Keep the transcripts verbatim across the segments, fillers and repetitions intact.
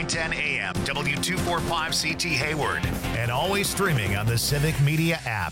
nine ten A M, W two forty-five C T Hayward, and always streaming on the Civic Media app.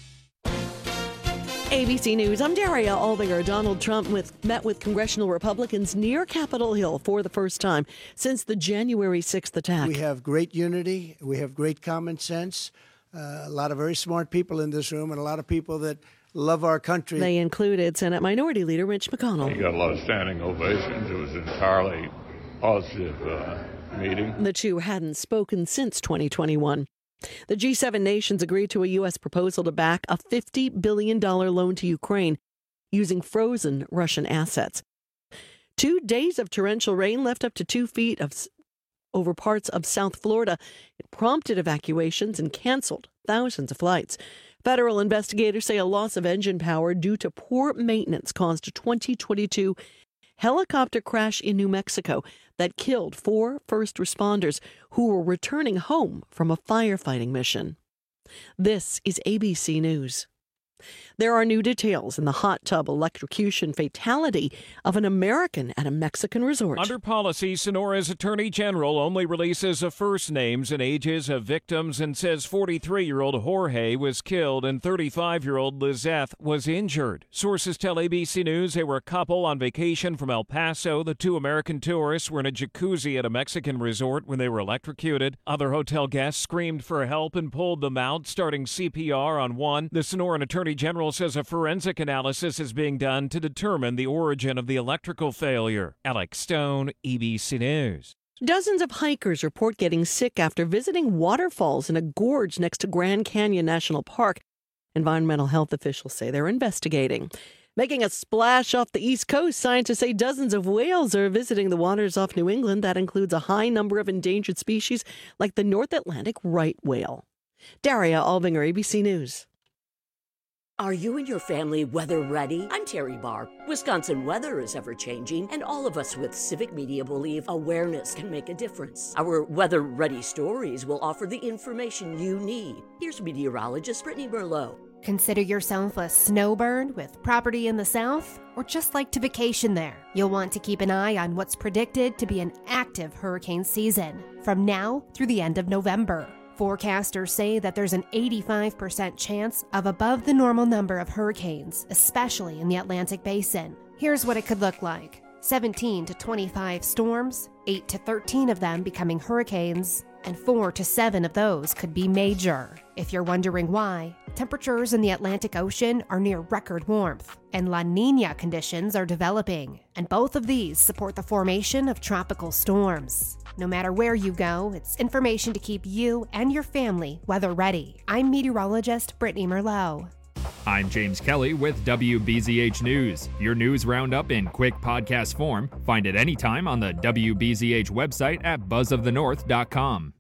A B C News, I'm Daria Alvinger. Donald Trump with, met with congressional Republicans near Capitol Hill for the first time since the January sixth attack. We have great unity. We have great common sense. Uh, a lot of very smart people in this room and a lot of people that love our country. They included Senate Minority Leader Mitch McConnell. He got a lot of standing ovations. It was an entirely positive uh, meeting. The two hadn't spoken since twenty twenty-one. The G seven nations agreed to a U S proposal to back a fifty billion dollars loan to Ukraine using frozen Russian assets. Two days of torrential rain left up to two feet of over parts of South Florida. It prompted evacuations and canceled thousands of flights. Federal investigators say a loss of engine power due to poor maintenance caused a twenty twenty-two helicopter crash in New Mexico that killed four first responders who were returning home from a firefighting mission. This is A B C News. There are new details in the hot tub electrocution fatality of an American at a Mexican resort. Under policy, Sonora's Attorney General only releases the first names and ages of victims and says forty-three-year-old Jorge was killed and thirty-five-year-old Lizeth was injured. Sources tell A B C News they were a couple on vacation from El Paso. The two American tourists were in a jacuzzi at a Mexican resort when they were electrocuted. Other hotel guests screamed for help and pulled them out, starting C P R on one. The Sonoran Attorney General says a forensic analysis is being done to determine the origin of the electrical failure. Alex Stone, A B C News. Dozens of hikers report getting sick after visiting waterfalls in a gorge next to Grand Canyon National Park. Environmental health officials say they're investigating. Making a splash off the East Coast, scientists say dozens of whales are visiting the waters off New England. That includes a high number of endangered species like the North Atlantic right whale. Daria Alvinger, A B C News. Are you and your family weather ready? I'm Terry Barr. Wisconsin weather is ever changing, and all of us with Civic Media believe awareness can make a difference. Our weather ready stories will offer the information you need. Here's meteorologist Brittany Merlot. Consider yourself a snowbird with property in the south, or just like to vacation there. You'll want to keep an eye on what's predicted to be an active hurricane season from now through the end of November. Forecasters say that there's an eighty-five percent chance of above the normal number of hurricanes, especially in the Atlantic Basin. Here's what it could look like. seventeen to twenty-five storms, eight to thirteen of them becoming hurricanes, and four to seven of those could be major. If you're wondering why, temperatures in the Atlantic Ocean are near record warmth, and La Niña conditions are developing, and both of these support the formation of tropical storms. No matter where you go, it's information to keep you and your family weather ready. I'm meteorologist Brittany Merlot. I'm James Kelly with W B Z H News. Your news roundup in quick podcast form. Find it anytime on the W B Z H website at buzz of the north dot com.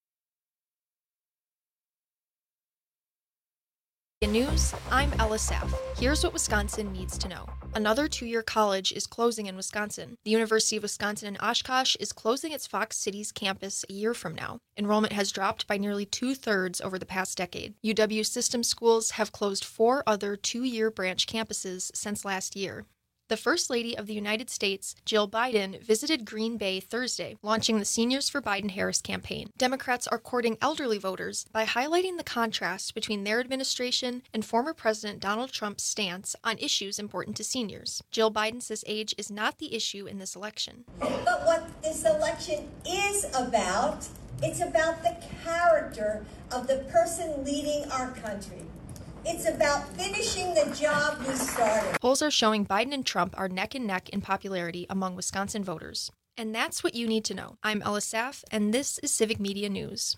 In news, I'm Ella Saff. Here's what Wisconsin needs to know. Another two-year college is closing in Wisconsin. The University of Wisconsin in Oshkosh is closing its Fox Cities campus a year from now. Enrollment has dropped by nearly two-thirds over the past decade. U W system schools have closed four other two-year branch campuses since last year. The First Lady of the United States, Jill Biden, visited Green Bay Thursday, launching the Seniors for Biden-Harris campaign. Democrats are courting elderly voters by highlighting the contrast between their administration and former President Donald Trump's stance on issues important to seniors. Jill Biden says age is not the issue in this election. But what this election is about, it's about the character of the person leading our country. It's about finishing the job we started. Polls are showing Biden and Trump are neck and neck in popularity among Wisconsin voters. And that's what you need to know. I'm Ella Saff, and this is Civic Media News.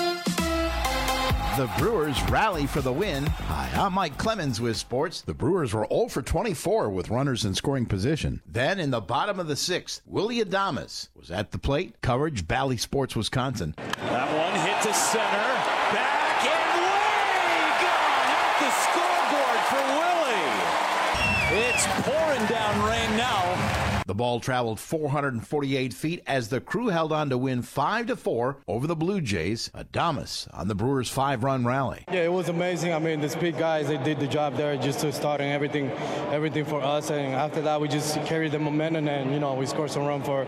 The Brewers rally for the win. Hi, I'm Mike Clemens with sports. The Brewers were zero for twenty-four with runners in scoring position. Then in the bottom of the sixth, Willie Adames was at the plate. Coverage, Bally Sports, Wisconsin. That one hit to center. Back and way gone off the scoreboard for Willie. It's pouring down rain now. The ball traveled four hundred forty-eight feet as the Crew held on to win five to four over the Blue Jays. Adames on the Brewers' five-run rally. Yeah, it was amazing. I mean, the speed guys, they did the job there, just to starting everything, everything for us. And after that, we just carried the momentum, and you know, we scored some run for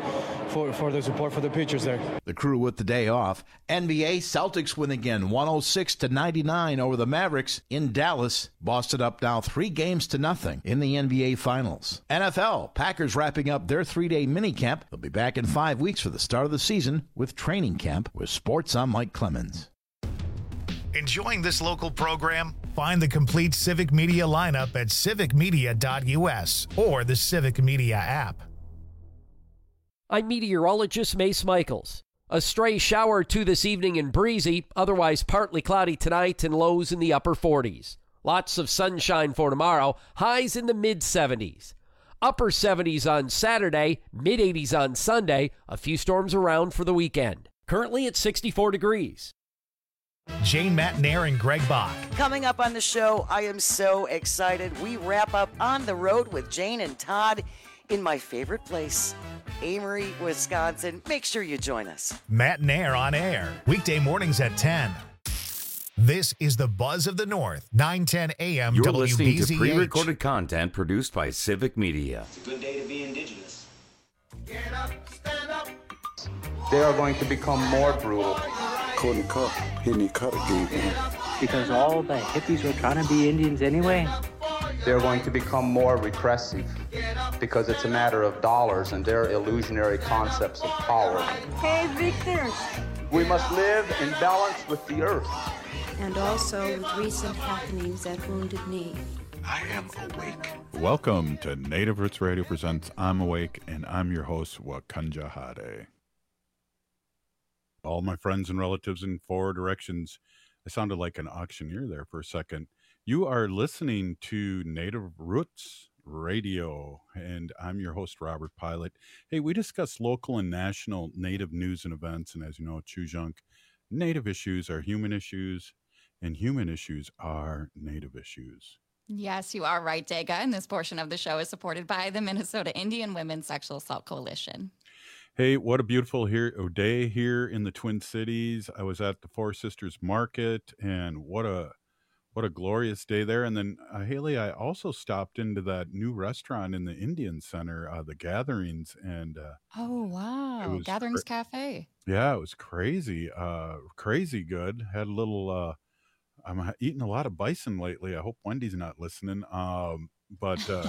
for, for the support for the pitchers there. The Crew with the day off. N B A Celtics win again, one oh six to ninety-nine over the Mavericks in Dallas. Boston up now three games to nothing in the N B A Finals. N F L, Packers wrapping up their three-day minicamp. They'll be back in five weeks for the start of the season with training camp. With sports, I'm Mike Clemens. Enjoying this local program? Find the complete Civic Media lineup at civic media dot u s or the Civic Media app. I'm meteorologist Mace Michaels. A stray shower or two this evening and breezy, otherwise partly cloudy tonight and lows in the upper forties. Lots of sunshine for tomorrow, highs in the mid seventies. Upper seventies on Saturday, mid eighties on Sunday, a few storms around for the weekend. Currently at sixty-four degrees. Jane Matnair and Greg Bach. Coming up on the show, I am so excited. We wrap up On the Road with Jane and Todd in my favorite place, Amory, Wisconsin. Make sure you join us. Matnair on air, weekday mornings at ten. This is the Buzz of the North, nine ten a.m. You're W B Z H. listening to pre-recorded content produced by Civic Media. It's a good day to be indigenous. Get up, stand up. They are going to become more brutal. Couldn't cut, hitting cut again. Because all the hippies were trying to be Indians anyway. They're going to become more repressive because it's a matter of dollars and their illusionary concepts of power. Hey, Victor. We must live in balance with the earth. And also with recent happenings at Wounded Knee. I am awake. Welcome to Native Roots Radio presents I'm Awake, and I'm your host, Wakanja Hade. All my friends and relatives in four directions. I sounded like an auctioneer there for a second. You are listening to Native Roots Radio, and I'm your host, Robert Pilot. Hey, we discuss local and national Native news and events, and as you know, Chujunk, Native issues are human issues, and human issues are Native issues. Yes, you are right, Dega, and this portion of the show is supported by the Minnesota Indian Women's Sexual Assault Coalition. Hey, what a beautiful here, day here in the Twin Cities. I was at the Four Sisters Market, and what a what a glorious day there. And then, uh, Haley, I also stopped into that new restaurant in the Indian Center, uh, the Gatherings, and uh, oh wow, Gatherings cra- Cafe. Yeah, it was crazy, uh, crazy good. Had a little. Uh, I'm eating a lot of bison lately. I hope Wendy's not listening. Um, but. Uh,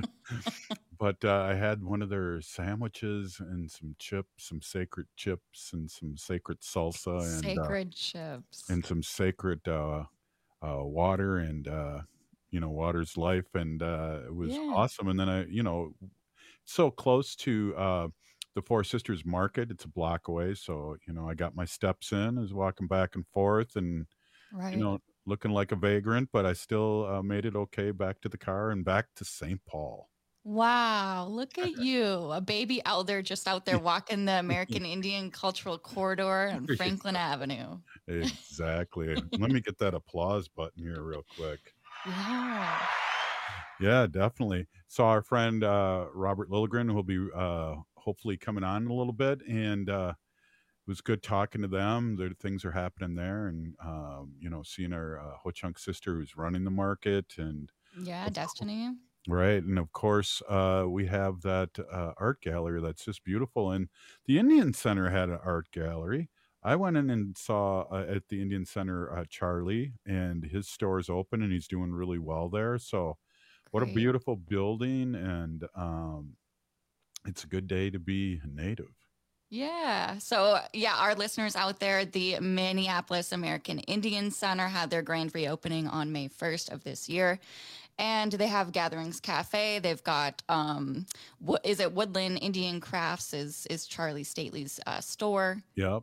But uh, I had one of their sandwiches and some chips, some sacred chips and some sacred salsa. And, sacred uh, chips. And some sacred uh, uh, water and, uh, you know, water's life. And uh, it was yeah. awesome. And then I, you know, so close to uh, the Four Sisters Market. It's a block away. So, you know, I got my steps in, I was walking back and forth and, right. you know, looking like a vagrant, but I still uh, made it okay back to the car and back to Saint Paul. Wow, look at you, a baby elder just out there walking the American Indian Cultural Corridor on Franklin Avenue. Exactly. Let me get that applause button here real quick. Yeah. Yeah, definitely. Saw our friend uh, Robert Lilligren, who will be uh, hopefully coming on in a little bit, and uh, it was good talking to them. There, things are happening there, and um, you know, seeing our uh, Ho-Chunk sister who's running the market, and yeah, Destiny. Right. And of course, uh, we have that uh, art gallery that's just beautiful. And the Indian Center had an art gallery. I went in and saw uh, at the Indian Center uh, Charlie, and his store's open and he's doing really well there. So what Great. A beautiful building. And um, it's a good day to be Native. Yeah. So, yeah, our listeners out there, the Minneapolis American Indian Center had their grand reopening on May first of this year. And they have Gatherings Cafe. They've got, um, what is it? Woodland Indian Crafts is is Charlie Stately's uh, store. Yep.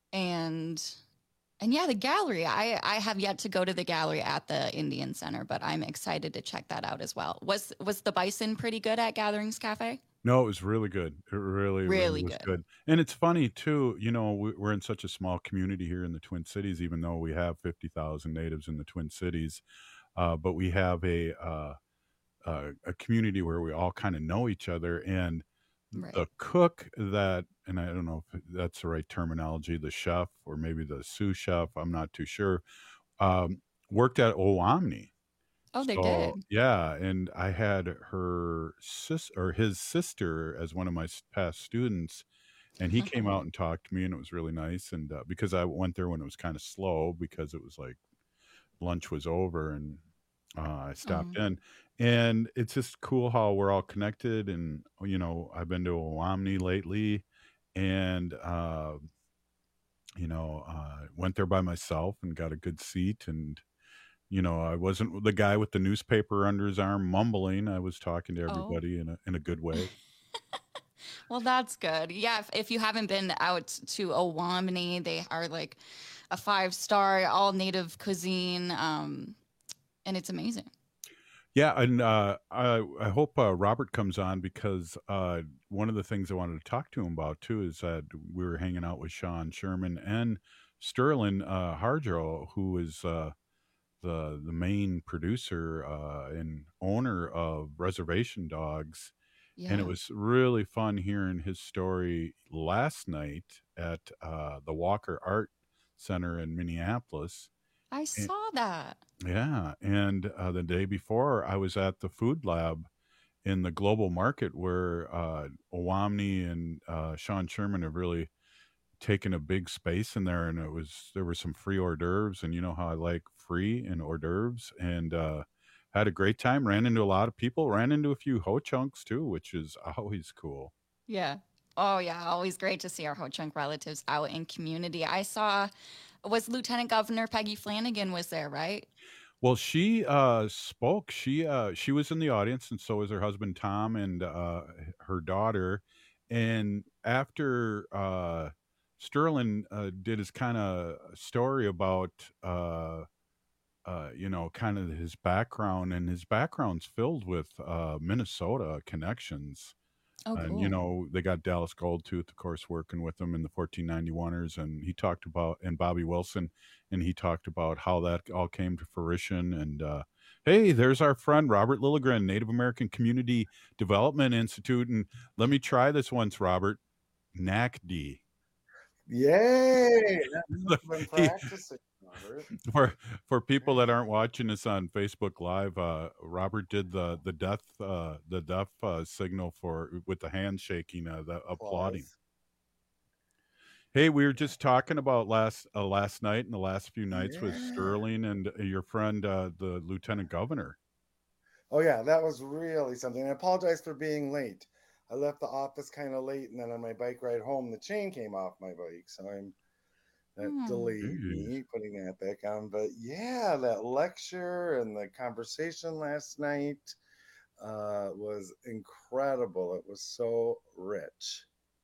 And and yeah, the gallery. I I have yet to go to the gallery at the Indian Center, but I'm excited to check that out as well. Was was the bison pretty good at Gatherings Cafe? No, it was really good. It really, really, really was good. good. And it's funny too. You know, we- we're in such a small community here in the Twin Cities, even though we have fifty thousand natives in the Twin Cities. Uh, but we have a uh, uh, a community where we all kind of know each other, and right. the cook that, and I don't know if that's the right terminology, the chef or maybe the sous chef, I'm not too sure, um, worked at Owamni. Oh, they So, did. yeah, and I had her sis or his sister as one of my s- past students, And he came out and talked to me, and it was really nice. And uh, because I went there when it was kind of slow, because it was like lunch was over, and uh, I stopped Mhm. in. And it's just cool how we're all connected. And, you know, I've been to Owamni lately, and, uh, you know, uh, went there by myself and got a good seat. And, you know, I wasn't the guy with the newspaper under his arm mumbling. I was talking to Oh. everybody in a, in a good way. Well, that's good. Yeah, if, if you haven't been out to Owamni, they are like a five star, all native cuisine, um, and it's amazing. Yeah, and uh, I I hope uh, Robert comes on, because uh, one of the things I wanted to talk to him about too is that we were hanging out with Sean Sherman and Sterling uh, Harjo, who is uh, the the main producer uh, and owner of Reservation Dogs, and Yeah. it was really fun hearing his story last night at uh, the Walker Art Center in Minneapolis. I And- saw that. yeah, and uh, the day before, I was at the Food Lab in the global market, where uh, Owamni and uh, Sean Sherman have really taken a big space in there, and it was there were some free hors d'oeuvres, and you know how I like free and hors d'oeuvres, and uh, had a great time. Ran into a lot of people, ran into a few ho chunks too, which is always cool. Yeah. Oh, yeah. Always great to see our Ho Chunk relatives out in community. I saw, was Lieutenant Governor Peggy Flanagan was there, right? Well, she uh, spoke. She uh, she was in the audience, and so was her husband Tom and uh, her daughter. And after uh, Sterling uh, did his kind of story about uh, uh, you know, kind of his background, and his background's filled with uh, Minnesota connections. Oh, And you cool. know, they got Dallas Goldtooth, of course, working with them in the fourteen ninety-one-ers, and he talked about, and Bobby Wilson, and he talked about how that all came to fruition. And uh, hey, there's our friend Robert Lilligren, Native American Community Development Institute, and let me try this once, Robert. N A C D. Yay! I've been He- practicing, Robert. for for people that aren't watching us on Facebook Live, uh, Robert did the the death uh, the death uh, signal for with the hand shaking, uh, the applauding. Applause. Hey, we were just talking about last uh, last night and the last few nights with Yeah. Sterling and uh, your friend, uh, the Lieutenant Governor. Oh yeah, that was really something. I apologize for being late. I left the office kind of late, and then on my bike ride home, the chain came off my bike, so I'm that Hmm. delayed Jeez. me putting that back on. But yeah, that lecture and the conversation last night uh, was incredible. It was so rich.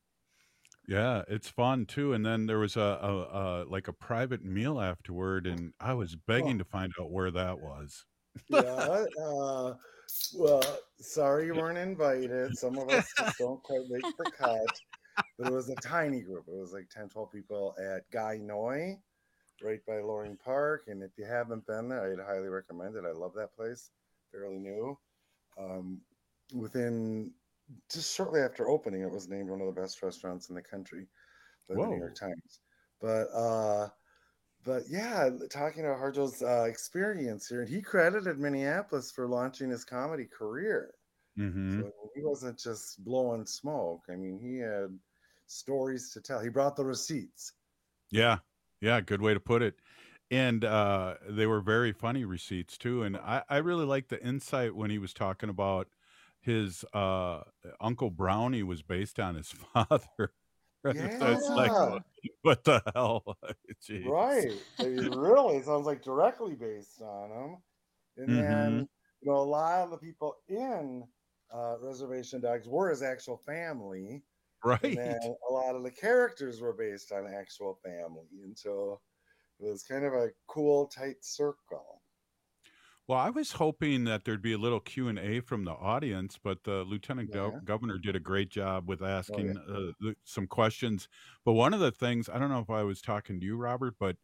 Yeah, it's fun too. And then there was a, a, a like a private meal afterward, and I was begging Oh. to find out where that was. Yeah. Uh, well, sorry you weren't invited. Some of us just don't quite make the cut. But it was a tiny group. It was like ten, twelve people at Guy Noy, right by Loring Park. And if you haven't been there, I'd highly recommend it. I love that place. Fairly new. Um, within just shortly after opening, it was named one of the best restaurants in the country by the New Whoa. York Times. But uh, but yeah, talking about Harjo's uh, experience here, and he credited Minneapolis for launching his comedy career. Mm-hmm. So he wasn't just blowing smoke. I mean, he had stories to tell. He brought the receipts. Yeah, yeah, good way to put it. And uh, they were very funny receipts too. And I, I really liked the insight when he was talking about his uh, Uncle Brownie was based on his father. It's like, Yeah. what the hell? Jeez. Right. I mean, really sounds like directly based on him. And Mhm. then, you know, a lot of the people in uh, Reservation Dogs were his actual family. Right. And then a lot of the characters were based on actual family. And so it was kind of a cool, tight circle. Well, I was hoping that there'd be a little Q and A from the audience, but the Lieutenant Gov- Yeah. Governor did a great job with Oh, yeah. asking uh, the- some questions. But one of the things, I don't know if I was talking to you, Robert, but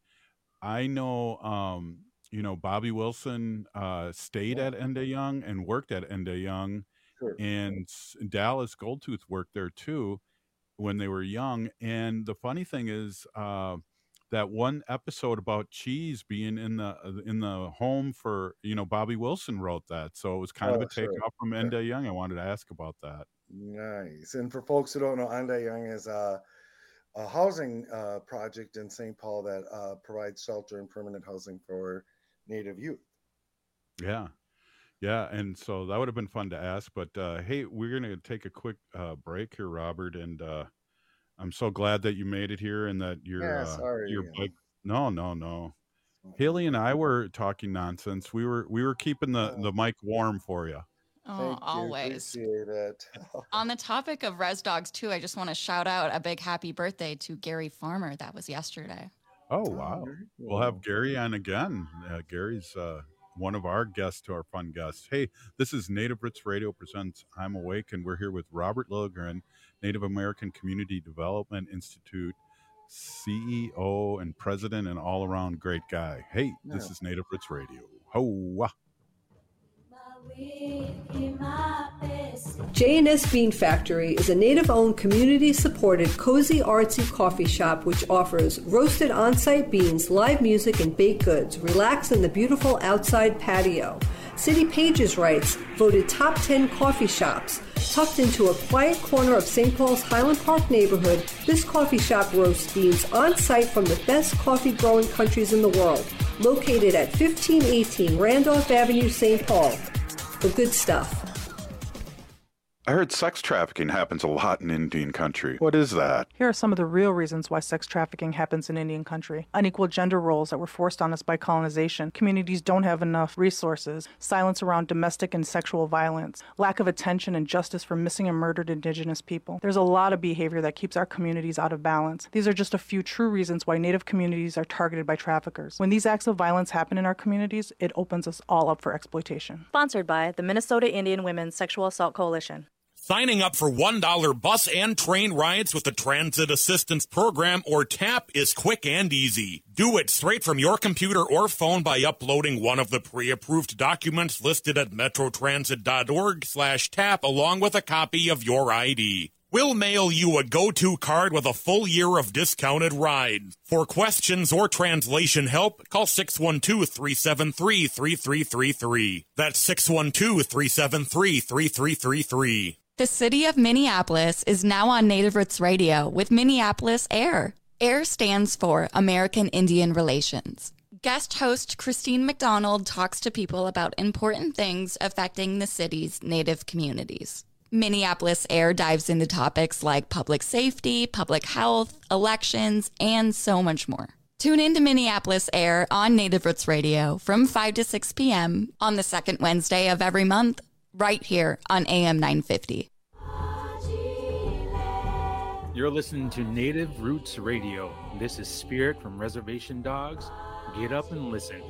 I know, um, you know, Bobby Wilson uh, stayed Yeah. at Enda Young and worked at Enda Young, Sure. and s- Dallas Goldtooth worked there too when they were young. And the funny thing is, uh, that one episode about cheese being in the uh, in the home for, you know, Bobby Wilson wrote that, so it was kind of Oh, a sure. takeoff from Sure. Enda Young. I wanted to ask about that. Nice. And for folks who don't know, Anda Young is a a housing uh, project in Saint Paul that uh, provides shelter and permanent housing for Native youth. Yeah. Yeah. And so that would have been fun to ask. But uh, hey, we're going to take a quick uh, break here, Robert. And uh, I'm so glad that you made it here and that your, Yeah, uh, sorry. your bike. No, no, no. Haley and I were talking nonsense. We were we were keeping the, the mic warm for you. Oh, Thank always. You, appreciate it. On the topic of Res Dogs, too, I just want to shout out a big happy birthday to Gary Farmer. That was yesterday. Oh, wow. We'll have Gary on again. Uh, Gary's uh, one of our guests to our fun guests. Hey, this is Native Roots Radio presents I'm Awake, and we're here with Robert Lilligren, Native American Community Development Institute C E O and president and all-around great guy. Hey, yeah. This is Native Roots Radio. Ho! J and S Bean Factory is a native-owned, community-supported, cozy, artsy coffee shop which offers roasted on-site beans, live music, and baked goods. Relax in the beautiful outside patio. City Pages writes, voted top ten coffee shops. Tucked into a quiet corner of Saint Paul's Highland Park neighborhood, this coffee shop roasts beans on-site from the best coffee-growing countries in the world. Located at fifteen eighteen Randolph Avenue, Saint Paul. The good stuff. I heard sex trafficking happens a lot in Indian country. What is that? Here are some of the real reasons why sex trafficking happens in Indian country. Unequal gender roles that were forced on us by colonization. Communities don't have enough resources. Silence around domestic and sexual violence. Lack of attention and justice for missing and murdered Indigenous people. There's a lot of behavior that keeps our communities out of balance. These are just a few true reasons why Native communities are targeted by traffickers. When these acts of violence happen in our communities, it opens us all up for exploitation. Sponsored by the Minnesota Indian Women's Sexual Assault Coalition. Signing up for one dollar bus and train rides with the Transit Assistance Program, or TAP, is quick and easy. Do it straight from your computer or phone by uploading one of the pre-approved documents listed at metrotransit.org slash tap along with a copy of your I D. We'll mail you a go-to card with a full year of discounted rides. For questions or translation help, call six one two, three seven three, three three three three. That's six one two, three seven three, three three three three. The city of Minneapolis is now on Native Roots Radio with Minneapolis AIR. AIR stands for American Indian Relations. Guest host Christine McDonald talks to people about important things affecting the city's Native communities. Minneapolis AIR dives into topics like public safety, public health, elections, and so much more. Tune in to Minneapolis AIR on Native Roots Radio from five to six p.m. on the second Wednesday of every month, right here on A M nine fifty. You're listening to Native Roots Radio. This is Spirit from Reservation Dogs. Get up and listen.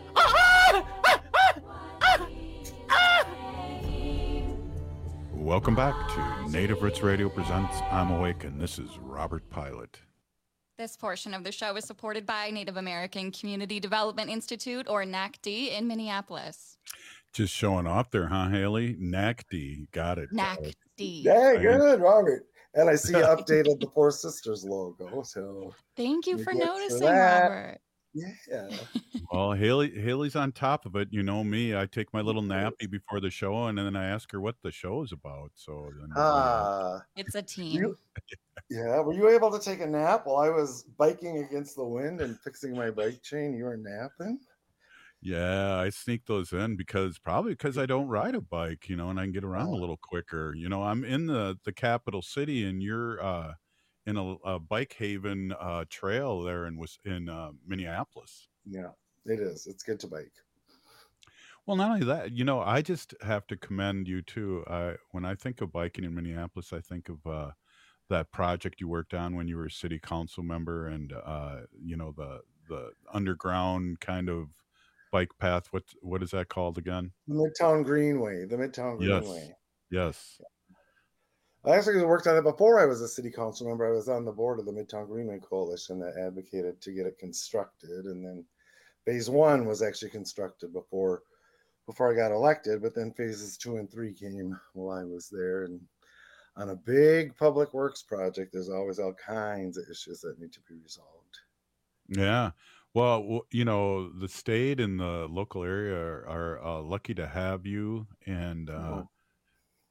Welcome back to Native Roots Radio presents I'm Awake, and this is Robert Pilot. This portion of the show is supported by Native American Community Development Institute, or N A C D, in Minneapolis. Just showing off there, huh, Haley? N A C D, got it. N A C D. Yeah, good, Robert. And I see you updated the Four Sisters logo. So thank you for noticing, for Robert. Yeah. Well, Haley, Haley's on top of it. You know me. I take my little nappy before the show, and then I ask her what the show is about. So then, uh, it's a team. You, yeah. Were you able to take a nap while I was biking against the wind and fixing my bike chain? You were napping? Yeah, I sneak those in because probably because I don't ride a bike, you know, and I can get around oh. a little quicker. You know, I'm in the, the capital city, and you're uh, in a, a bike haven uh, trail there in in uh, Minneapolis. Yeah, it is. It's good to bike. Well, not only that, you know, I just have to commend you too. I when I think of biking in Minneapolis, I think of uh, that project you worked on when you were a city council member, and uh, you know, the the underground kind of bike path. What what is that called again? The Midtown Greenway. The Midtown Greenway. Yes. Yes. I actually worked on it before I was a city council member. I was on the board of the Midtown Greenway Coalition that advocated to get it constructed, and then phase one was actually constructed before before I got elected. But then phases two and three came while I was there. And on a big public works project, there's always all kinds of issues that need to be resolved. Yeah. Well, you know, the state and the local area are, are uh, lucky to have you, and uh, oh.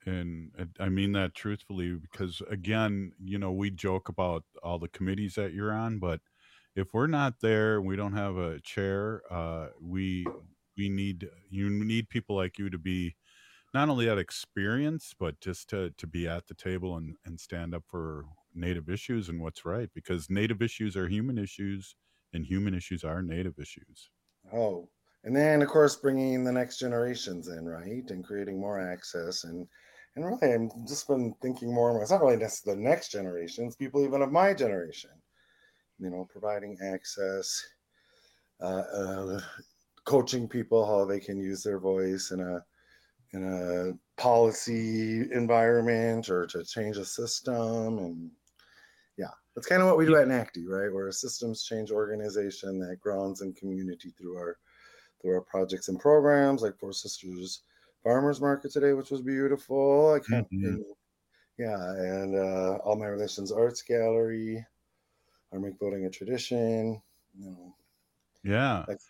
And I mean that truthfully because, again, you know, we joke about all the committees that you're on, but if we're not there, we don't have a chair. Uh, we we need you need people like you to be not only that experience, but just to to be at the table and and stand up for Native issues and what's right, because Native issues are human issues, and human issues are Native issues. Oh, and then of course bringing the next generations in, right, and creating more access and. And really, I've just been thinking more and more. It's not really necessarily the next generations, people even of my generation, you know, providing access, uh, uh, coaching people how they can use their voice in a in a policy environment or to change a system. And yeah, that's kind of what we do at NACTI, right? We're a systems change organization that grounds in community through our through our projects and programs like Four Sisters Farmers Market today, which was beautiful. I can't, Mhm. and, yeah, and uh, All My Relations Arts Gallery, our Make Voting a Tradition. You know, Yeah. that's,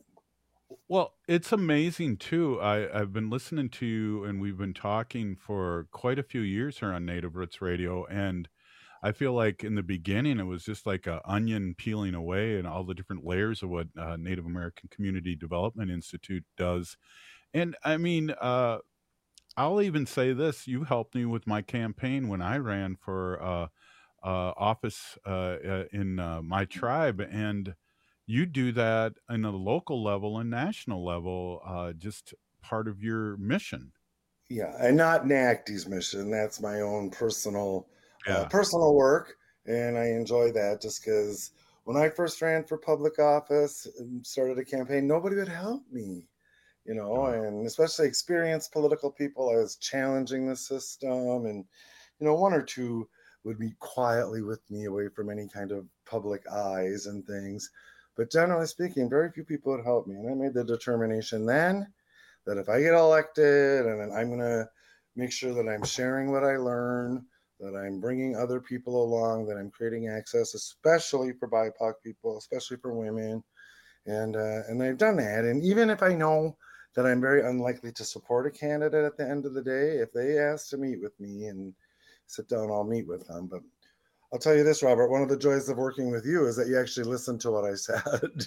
Well, it's amazing too. I, I've been listening to you and we've been talking for quite a few years here on Native Roots Radio. And I feel like in the beginning, it was just like a onion peeling away and all the different layers of what uh, Native American Community Development Institute does. And I mean, uh, I'll even say this: you helped me with my campaign when I ran for uh, uh, office uh, uh, in uh, my tribe, and you do that in a local level and national level, uh, just part of your mission. yeah, and not NACTI's mission. That's my own personal uh, Yeah. personal work, and I enjoy that just because when I first ran for public office and started a campaign, nobody would help me. You know, and especially experienced political people, I was challenging the system, and you know, one or two would meet quietly with me away from any kind of public eyes and things. But generally speaking, very few people would help me, and I made the determination then that if I get elected, and then I'm going to make sure that I'm sharing what I learn, that I'm bringing other people along, that I'm creating access, especially for B I P O C people, especially for women, and uh, and I've done that. And even if I know that I'm very unlikely to support a candidate at the end of the day, if they ask to meet with me and sit down, I'll meet with them. But I'll tell you this, Robert, one of the joys of working with you is that you actually listen to what I said.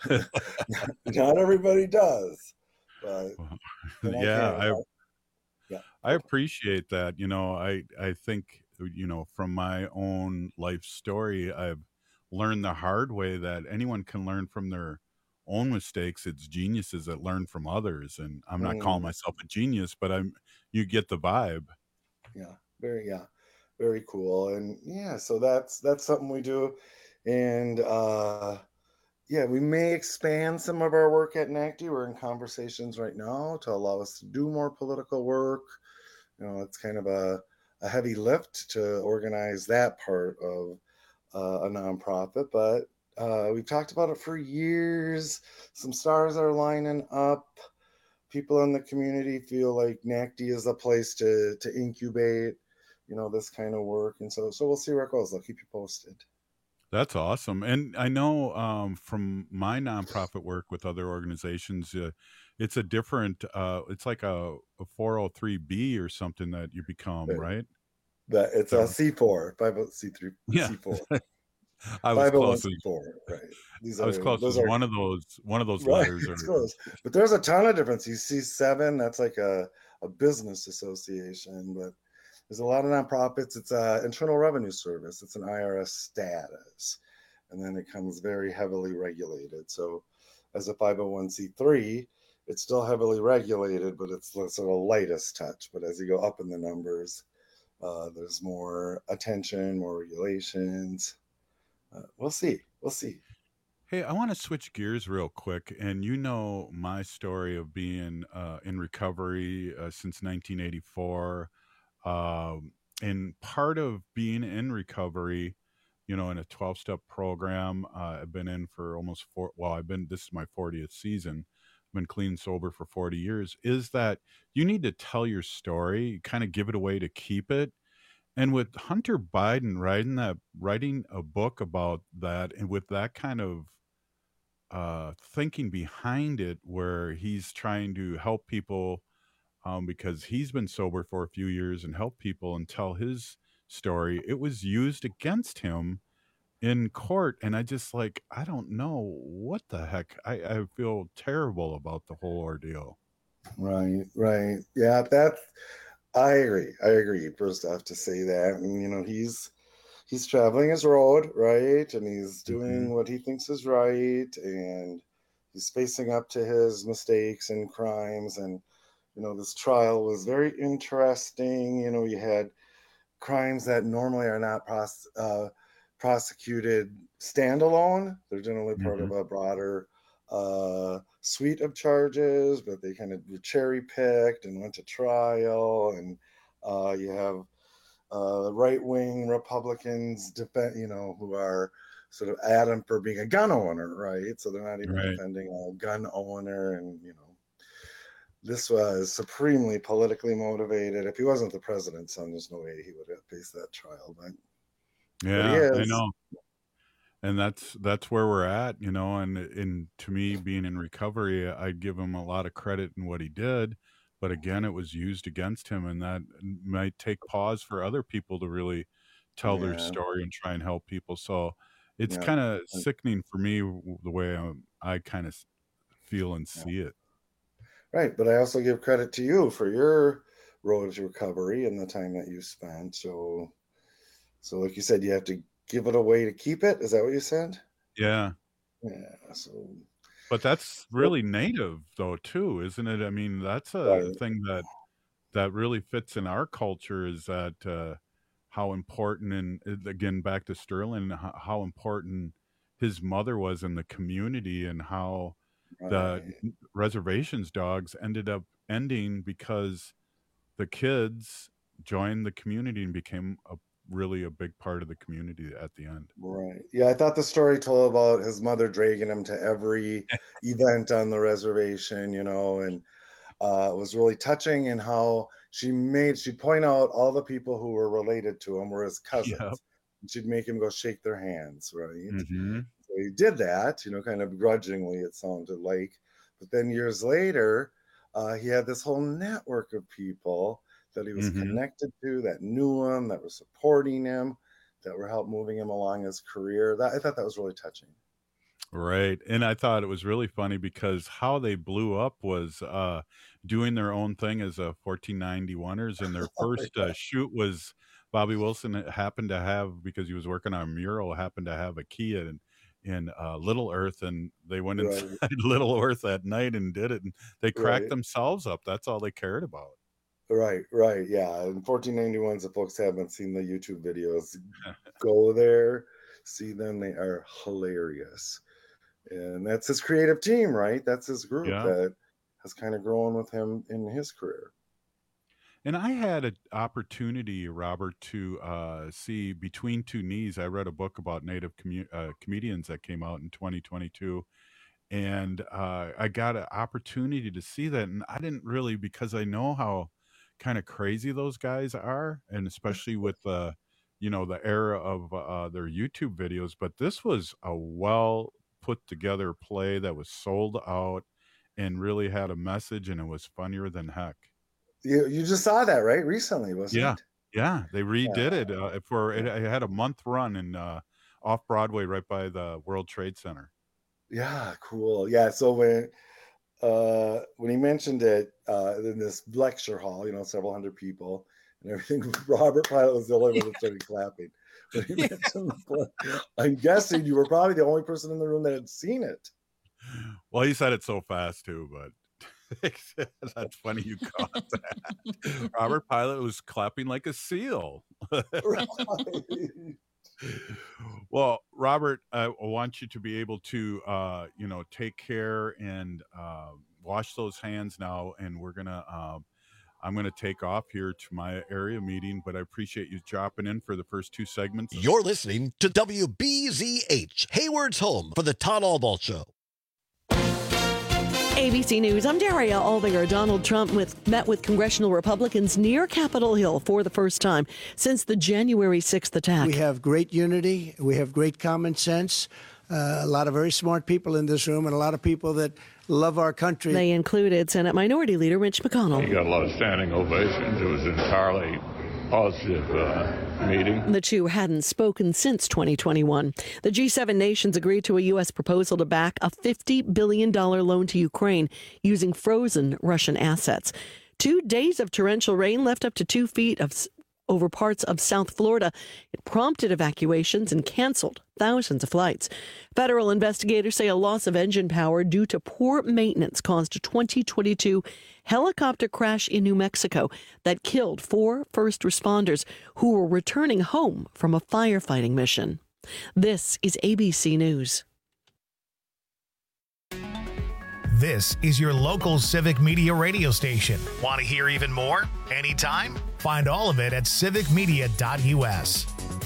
Not everybody does. But yeah, I, yeah, I appreciate that. You know, I, I think, you know, from my own life story, I've learned the hard way that anyone can learn from their own mistakes. It's geniuses that learn from others, and I'm not Mm. calling myself a genius, but I'm you get the vibe. Yeah, very yeah, very cool. And yeah, so that's that's something we do. And uh yeah, we may expand some of our work at NACTI. We're in conversations right now to allow us to do more political work. You know, it's kind of a, a heavy lift to organize that part of uh, a nonprofit, but Uh, we've talked about it for years. Some stars are lining up. People in the community feel like NACTI is a place to to incubate, you know, this kind of work. And so so we'll see where it goes. I'll keep you posted. That's awesome. And I know um, from my nonprofit work with other organizations, uh, it's a different, uh, it's like a, a four oh three B or something that you become, right? That it's So- a C four, five oh C three, Yeah. C four. I was close. five oh one c four, right? These I was are- close those as are- one of those one of those Right, letters. it's Or, close. But there's a ton of difference. You see seven, that's like a, a business association, but there's a lot of nonprofits. It's a internal revenue service. It's an I R S status. And then it comes very heavily regulated. So as a five oh one c three, it's still heavily regulated, but it's the sort of lightest touch. But as you go up in the numbers, uh, there's more attention, more regulations. Uh, we'll see. We'll see. Hey, I want to switch gears real quick. And you know my story of being uh, in recovery uh, since nineteen eighty-four. Um, and part of being in recovery, you know, in a twelve-step program, uh, I've been in for almost four, well, I've been, this is my fortieth season. I've been clean and sober for forty years, is that you need to tell your story, kind of give it away to keep it. And with Hunter Biden writing that, writing a book about that, and with that kind of uh, thinking behind it, where he's trying to help people um, because he's been sober for a few years and helped people and tell his story. It was used against him in court, and I just like, I don't know what the heck. I, I feel terrible about the whole ordeal. Right, right. Yeah, that's, I agree. I agree. First off, to say that, and you know, he's he's traveling his road, right? And he's doing Mhm. what he thinks is right, and he's facing up to his mistakes and crimes. And you know, this trial was very interesting. You know, you had crimes that normally are not pros- uh, prosecuted standalone. They're generally part Mhm. of a broader uh, suite of charges, but they kind of were cherry picked and went to trial. And uh, you have uh, right wing Republicans, defend, you know, who are sort of at him for being a gun owner, right? So they're not even Right. defending a gun owner. And, you know, this was supremely politically motivated. If he wasn't the president's son, there's no way he would have faced that trial. But, but he Yeah, I is. know. And that's that's where we're at, you know, and and to me, being in recovery, I'd give him a lot of credit in what he did, but again, it was used against him, and that might take pause for other people to really tell their Yeah. story and try and help people. So it's Yeah. kind of sickening for me w- the way um, I kind of feel and see it. Right, but I also give credit to you for your road to recovery and the time that you spent. So, so like you said, you have to give it away to keep it. Is that what you said? Yeah. Yeah. So, But that's really native though too, isn't it? I mean, that's a right. thing that that really fits in our culture, is that uh, how important, and uh, again back to Sterling, how, how important his mother was in the community, and how the Right. reservations dogs ended up ending because the kids joined the community and became a really a big part of the community at the end. Right. Yeah, I thought the story told about his mother dragging him to every event on the reservation, you know, and uh, it was really touching in how she made, she'd point out all the people who were related to him were his cousins. Yep. And she'd make him go shake their hands, right? Mhm. So he did that, you know, kind of grudgingly, it sounded like. But then years later, uh, he had this whole network of people that he was Mhm. connected to, that knew him, that were supporting him, that were helping moving him along his career. That I thought that was really touching. Right. And I thought it was really funny because how they blew up was uh, doing their own thing as a fourteen ninety-one-ers. And their first uh, shoot was Bobby Wilson happened to have, because he was working on a mural, happened to have a key in, in uh, Little Earth. And they went Right. inside Little Earth at night and did it. And they cracked Right. themselves up. That's all they cared about. Right, right, yeah. And fourteen ninety-ones, if folks haven't seen the YouTube videos, go there, see them. They are hilarious. And that's his creative team, right? That's his group Yeah. that has kind of grown with him in his career. And I had an opportunity, Robert, to uh, see Between Two Knees. I read a book about Native commu- uh, comedians that came out in twenty twenty-two. And uh, I got an opportunity to see that. And I didn't really, because I know how kind of crazy those guys are, and especially with the, you know, the era of uh, their YouTube videos. But this was a well put together play that was sold out and really had a message, and it was funnier than heck. You you just saw that, right? Recently, wasn't Yeah, it? yeah, they redid Yeah. it uh, for it, it had a month run in uh, off Broadway, right by the World Trade Center. Yeah, cool. Yeah, so when uh when he mentioned it uh in this lecture hall, you know, several hundred people and everything, Robert Pilot was the only one that started clapping. When he mentioned the play, I'm guessing you were probably the only person in the room that had seen it. Well, he said it so fast too, but that's funny you caught that. Robert Pilot was clapping like a seal. Right. Well, Robert, I want you to be able to, uh, you know, take care and uh, wash those hands now. And we're gonna, um, I'm gonna take off here to my area meeting. But I appreciate you dropping in for the first two segments. You're listening to W B Z H, Hayward's home for the Todd Albaugh Show. A B C News, I'm Daria Albinger. Donald Trump with, met with congressional Republicans near Capitol Hill for the first time since the January sixth attack. We have great unity. We have great common sense. uh, a lot of very smart people in this room and a lot of people that love our country. They included Senate Minority Leader Mitch McConnell. He got a lot of standing ovations. It was an entirely positive uh, meeting. The two hadn't spoken since twenty twenty-one. The G seven nations agreed to a U S proposal to back a fifty billion dollars loan to Ukraine using frozen Russian assets. Two days of torrential rain left up to two feet of over parts of South Florida. It prompted evacuations and canceled thousands of flights. Federal investigators say a loss of engine power due to poor maintenance caused a twenty twenty-two helicopter crash in New Mexico that killed four first responders who were returning home from a firefighting mission. This is A B C News. This is your local Civic Media radio station. Want to hear even more? Anytime? Find all of it at civic media dot U S.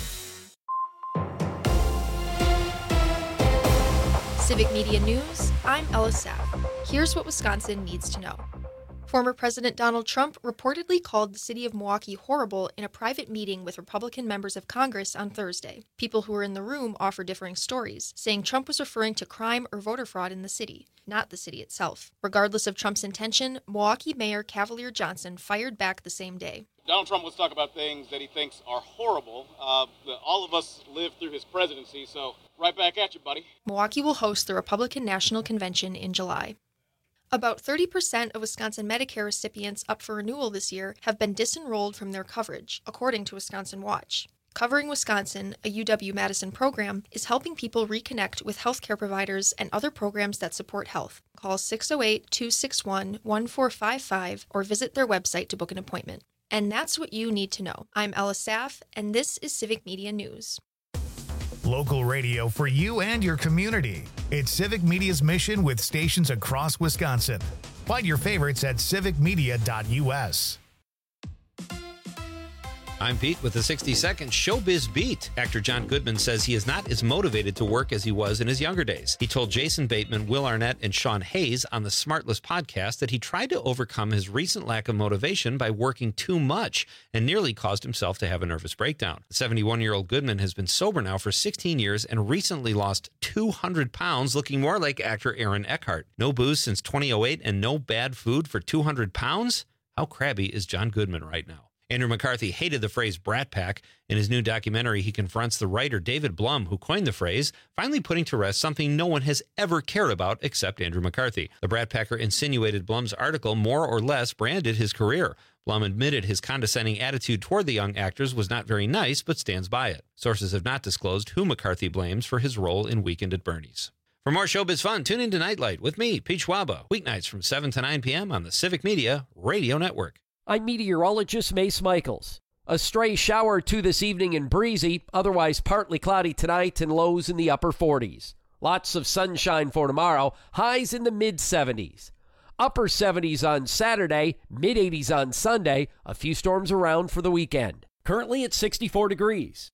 Civic Media News, I'm Ella Saff. Here's what Wisconsin needs to know. Former President Donald Trump reportedly called the city of Milwaukee horrible in a private meeting with Republican members of Congress on Thursday. People who were in the room offer differing stories, saying Trump was referring to crime or voter fraud in the city, not the city itself. Regardless of Trump's intention, Milwaukee Mayor Cavalier Johnson fired back the same day. Donald Trump wants to talk about things that he thinks are horrible. Uh, all of us lived through his presidency, so right back at you, buddy. Milwaukee will host the Republican National Convention in July. About thirty percent of Wisconsin Medicare recipients up for renewal this year have been disenrolled from their coverage, according to Wisconsin Watch. Covering Wisconsin, a U W-Madison program, is helping people reconnect with healthcare providers and other programs that support health. Call six oh eight, two six one, one four five five or visit their website to book an appointment. And that's what you need to know. I'm Ella Saff, and this is Civic Media News. Local radio for you and your community. It's Civic Media's mission with stations across Wisconsin. Find your favorites at civic media dot U S. I'm Pete with the sixty second Showbiz Beat. Actor John Goodman says he is not as motivated to work as he was in his younger days. He told Jason Bateman, Will Arnett, and Sean Hayes on the Smartless podcast that he tried to overcome his recent lack of motivation by working too much and nearly caused himself to have a nervous breakdown. The seventy-one-year-old Goodman has been sober now for sixteen years and recently lost two hundred pounds, looking more like actor Aaron Eckhart. No booze since twenty oh eight and no bad food for two hundred pounds? How crabby is John Goodman right now? Andrew McCarthy hated the phrase Brat Pack. In his new documentary, he confronts the writer David Blum, who coined the phrase, finally putting to rest something no one has ever cared about except Andrew McCarthy. The Brat Packer insinuated Blum's article more or less branded his career. Blum admitted his condescending attitude toward the young actors was not very nice, but stands by it. Sources have not disclosed who McCarthy blames for his role in Weekend at Bernie's. For more showbiz fun, tune in to Nightlight with me, Pete Schwaba, weeknights from seven to nine p.m. on the Civic Media Radio Network. I'm meteorologist Mace Michaels. A stray shower or two this evening and breezy, otherwise partly cloudy tonight and lows in the upper forties. Lots of sunshine for tomorrow, highs in the mid seventies. Upper seventies on Saturday, mid eighties on Sunday, a few storms around for the weekend. Currently at sixty-four degrees.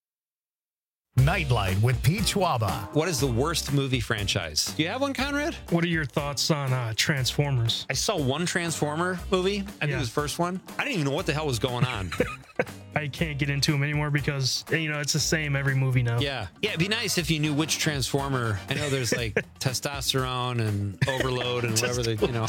Nightlight with Pete Schwaba. What is the worst movie franchise? Do you have one, Conrad? What are your thoughts on uh, Transformers? I saw one Transformer movie. I think yeah. it was the first one. I didn't even know what the hell was going on. I can't get into them anymore because, you know, it's the same every movie now. Yeah. Yeah, it'd be nice if you knew which Transformer. I know there's like testosterone and overload and whatever they, you know.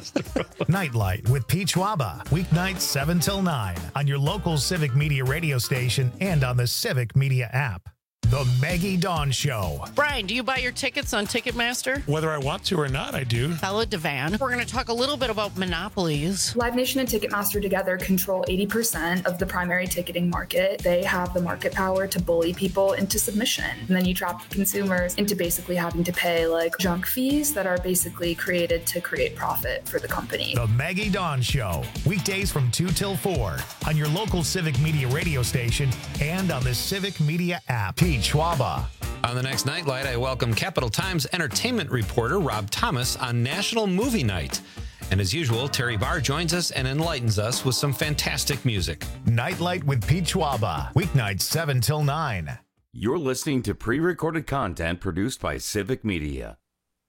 Nightlight with Pete Schwaba. Weeknights seven till nine on your local Civic Media radio station and on the Civic Media app. The Maggie Dawn Show. Brian, do you buy your tickets on Ticketmaster? Whether I want to or not, I do. Bella Devan. We're going to talk a little bit about monopolies. Live Nation and Ticketmaster together control eighty percent of the primary ticketing market. They have the market power to bully people into submission. And then you trap consumers into basically having to pay like junk fees that are basically created to create profit for the company. The Maggie Dawn Show. Weekdays from two till four on your local Civic Media radio station and on the Civic Media app. Pete Schwaba. On the next Nightlight, I welcome Capital Times entertainment reporter Rob Thomas on National Movie Night. And as usual, Terry Barr joins us and enlightens us with some fantastic music. Nightlight with Pete Schwaba. Weeknights seven till nine. You're listening to pre-recorded content produced by Civic Media.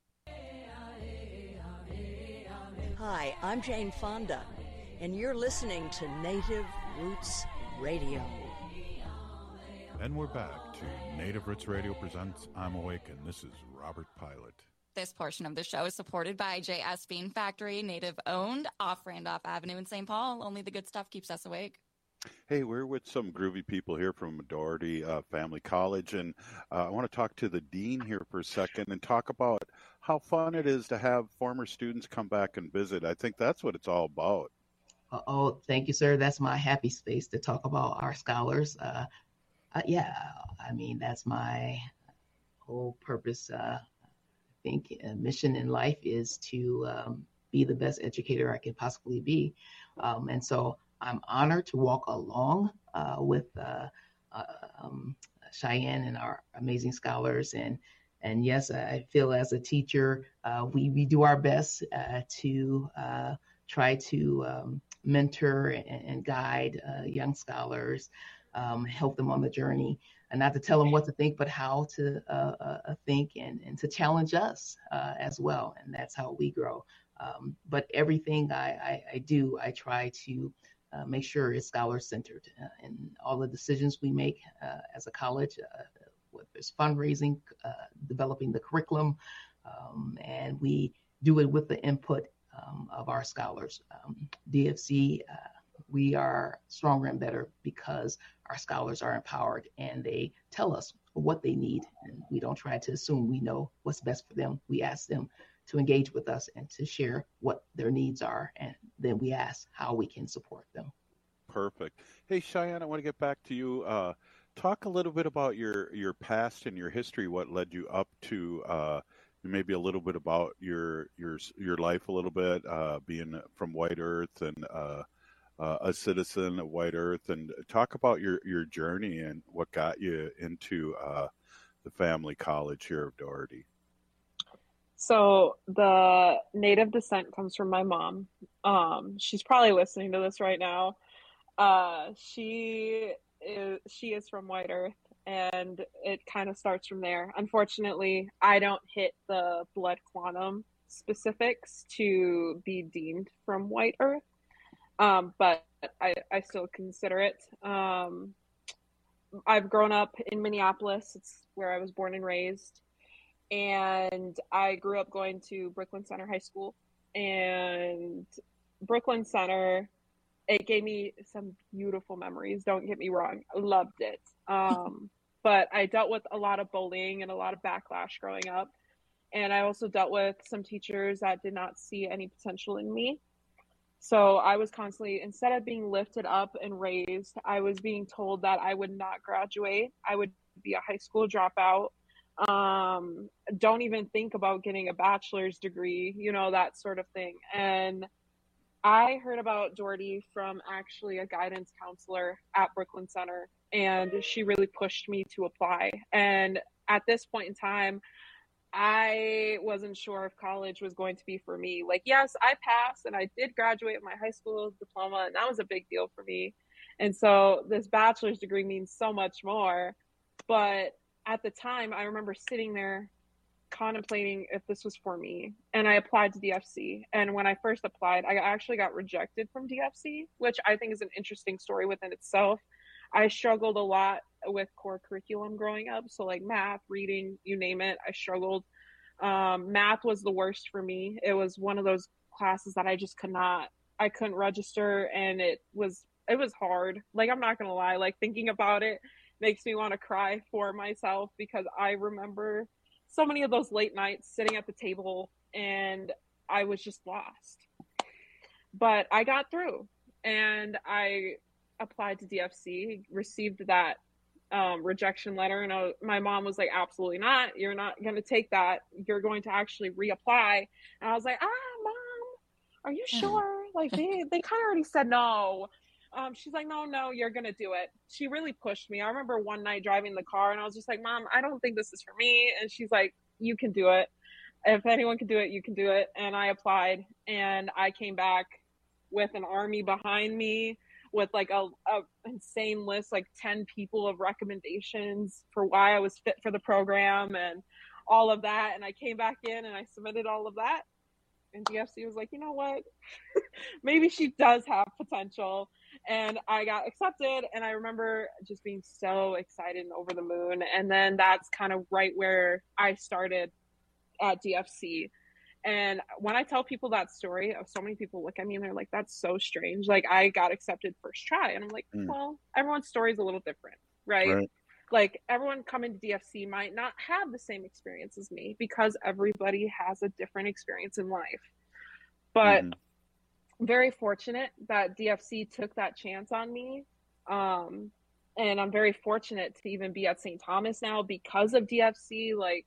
Hi, I'm Jane Fonda, and you're listening to Native Roots Radio. And we're back to Native Roots Radio presents I'm Awakened. This is Robert Pilot. This portion of the show is supported by J S Bean Factory, native owned, off Randolph Avenue in Saint Paul. Only the good stuff keeps us awake. Hey, we're with some groovy people here from Doherty uh, Family College, and uh, I want to talk to the dean here for a second and talk about how fun it is to have former students come back and visit. I think that's what it's all about. Uh, oh, thank you, sir. That's my happy space to talk about our scholars. Uh, uh, yeah, I mean, that's my whole purpose. Uh, I think uh, mission in life is to um, be the best educator I can possibly be. Um, and so I'm honored to walk along uh, with uh, uh, um, Cheyenne and our amazing scholars. And and yes, I feel as a teacher, uh, we, we do our best uh, to uh, try to um, mentor and, and guide uh, young scholars, um, help them on the journey, and not to tell them what to think, but how to uh, uh, think and, and to challenge us uh, as well. And that's how we grow. Um, but everything I, I, I do, I try to Uh, make sure it's scholar-centered uh, in all the decisions we make uh, as a college, uh, whether it's fundraising, uh, developing the curriculum, um, and we do it with the input um, of our scholars. Um, D F C, uh, we are stronger and better because our scholars are empowered and they tell us what they need, and we don't try to assume we know what's best for them. We ask them to engage with us and to share what their needs are, and then we ask how we can support them. Perfect. Hey, Cheyenne, I want to get back to you. Uh, talk a little bit about your, your past and your history, what led you up to uh, maybe a little bit about your your your life a little bit, uh, being from White Earth and uh, uh, a citizen of White Earth, and talk about your, your journey and what got you into uh, the family college here of Doherty. So the native descent comes from my mom. Um, she's probably listening to this right now. Uh, she is, she is from White Earth, and it kind of starts from there. Unfortunately, I don't hit the blood quantum specifics to be deemed from White Earth, um, but I, I still consider it. Um, I've grown up in Minneapolis. It's where I was born and raised. And I grew up going to Brooklyn Center High School, and Brooklyn Center, it gave me some beautiful memories. Don't get me wrong. I loved it. Um, but I dealt with a lot of bullying and a lot of backlash growing up. And I also dealt with some teachers that did not see any potential in me. So I was constantly, instead of being lifted up and raised, I was being told that I would not graduate. I would be a high school dropout. Um, don't even think about getting a bachelor's degree, you know, that sort of thing. And I heard about Doherty from actually a guidance counselor at Brooklyn Center, and she really pushed me to apply. And at this point in time, I wasn't sure if college was going to be for me. Like, yes, I passed and I did graduate with my high school diploma, and that was a big deal for me. And so this bachelor's degree means so much more. But at the time, I remember sitting there contemplating if this was for me, and I applied to D F C. And when I first applied, I actually got rejected from D F C, which I think is an interesting story within itself. I struggled a lot with core curriculum growing up. So like math, reading, you name it, I struggled. Um, math was the worst for me. It was one of those classes that I just could not, I couldn't register, and it was, it was hard. Like, I'm not going to lie, like thinking about it makes me want to cry for myself, because I remember so many of those late nights sitting at the table and I was just lost. But I got through, and I applied to D F C, received that um, rejection letter, and I was, my mom was like, absolutely not. You're not going to take that. You're going to actually reapply. And I was like, ah, Mom, are you sure? Like, they, they kind of already said no. Um, she's like, no, no, you're going to do it. She really pushed me. I remember one night driving the car, and I was just like, Mom, I don't think this is for me. And she's like, you can do it. If anyone can do it, you can do it. And I applied, and I came back with an army behind me, with like a, a insane list, like ten people of recommendations for why I was fit for the program and all of that. And I came back in and I submitted all of that. And D F C was like, you know what? Maybe she does have potential. And I got accepted, and I remember just being so excited and over the moon. And then that's kind of right where I started at D F C. And when I tell people that story, so many people look at me and they're like, that's so strange. Like, I got accepted first try. And I'm like, Mm. well, everyone's story is a little different, right? Right. Like, everyone coming to D F C might not have the same experience as me because everybody has a different experience in life. But Mhm. very fortunate that D F C took that chance on me. Um, and I'm very fortunate to even be at Saint Thomas now because of D F C. Like,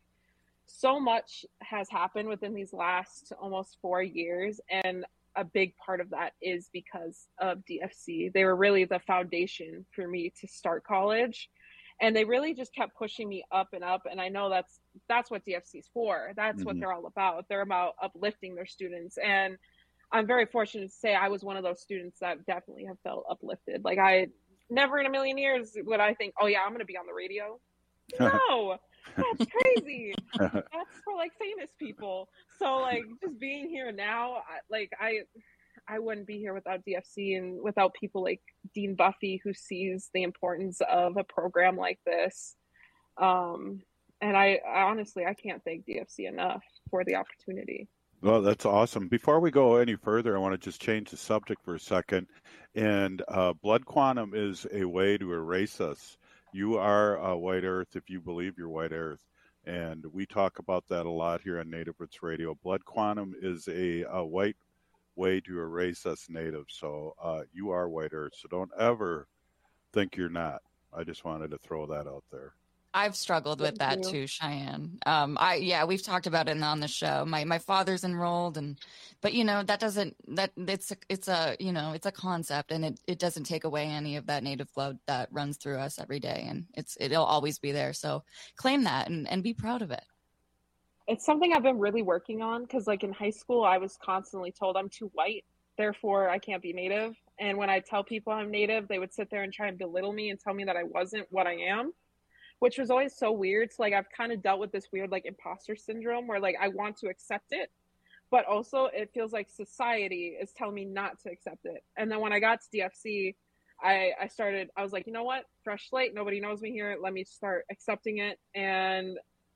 so much has happened within these last almost four years. And a big part of that is because of D F C. They were really the foundation for me to start college. And they really just kept pushing me up and up. And I know that's that's what D F C is for. That's what Mhm. they're all about. They're about uplifting their students. And I'm very fortunate to say I was one of those students that definitely have felt uplifted. Like, I never in a million years would I think, oh yeah, I'm going to be on the radio. No, that's crazy. That's for like famous people. So like just being here now, I- like I, I wouldn't be here without D F C and without people like Dean Buffy, who sees the importance of a program like this. Um, and I, I honestly, I can't thank D F C enough for the opportunity. Well, that's awesome. Before we go any further, I want to just change the subject for a second. And uh, blood quantum is a way to erase us. You are uh, white earth if you believe you're white earth. And we talk about that a lot here on Native Roots Radio. Blood quantum is a, a white way to erase us natives. So uh, you are white earth. So don't ever think you're not. I just wanted to throw that out there. I've struggled with that too, Cheyenne. Um, I yeah, we've talked about it on the show. My my father's enrolled, and but you know that doesn't that it's a, it's a you know it's a concept, and it, it doesn't take away any of that native blood that runs through us every day, and it's it'll always be there. So claim that and and be proud of it. It's something I've been really working on because, like, in high school, I was constantly told I'm too white, therefore I can't be Native. And when I tell people I'm Native, they would sit there and try and belittle me and tell me that I wasn't what I am, which was always so weird. So, like, I've kind of dealt with this weird, like, imposter syndrome where, like, I want to accept it, but also it feels like society is telling me not to accept it. And then when I got to D F C, I, I started, I was like, you know what? Fresh slate. Nobody knows me here. Let me start accepting it. And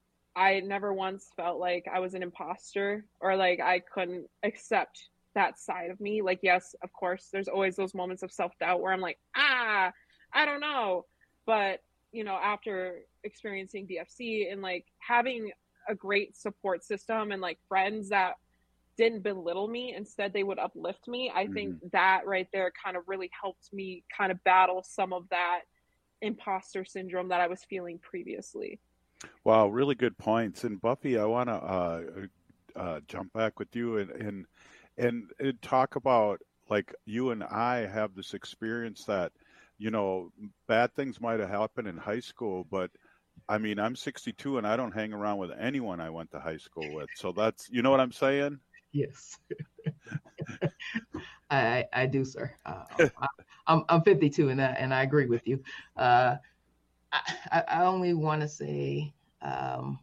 I never once felt like I was an imposter or like I couldn't accept that side of me. Like, yes, of course, there's always those moments of self-doubt where I'm like, ah, I don't know. But, you know, after experiencing D F C and like having a great support system and like friends that didn't belittle me, instead they would uplift me, I mm-hmm. think that right there kind of really helped me kind of battle some of that imposter syndrome that I was feeling previously. Wow, really good points. And Buffy, I want to uh, uh, jump back with you and, and and and talk about, like, you and I have this experience that, you know, bad things might have happened in high school, but I mean, I'm sixty-two and I don't hang around with anyone I went to high school with. So that's, you know what I'm saying? Yes. I I do, sir. Uh, I, I'm I'm fifty-two and I, and I agree with you. Uh, I, I only want to say um,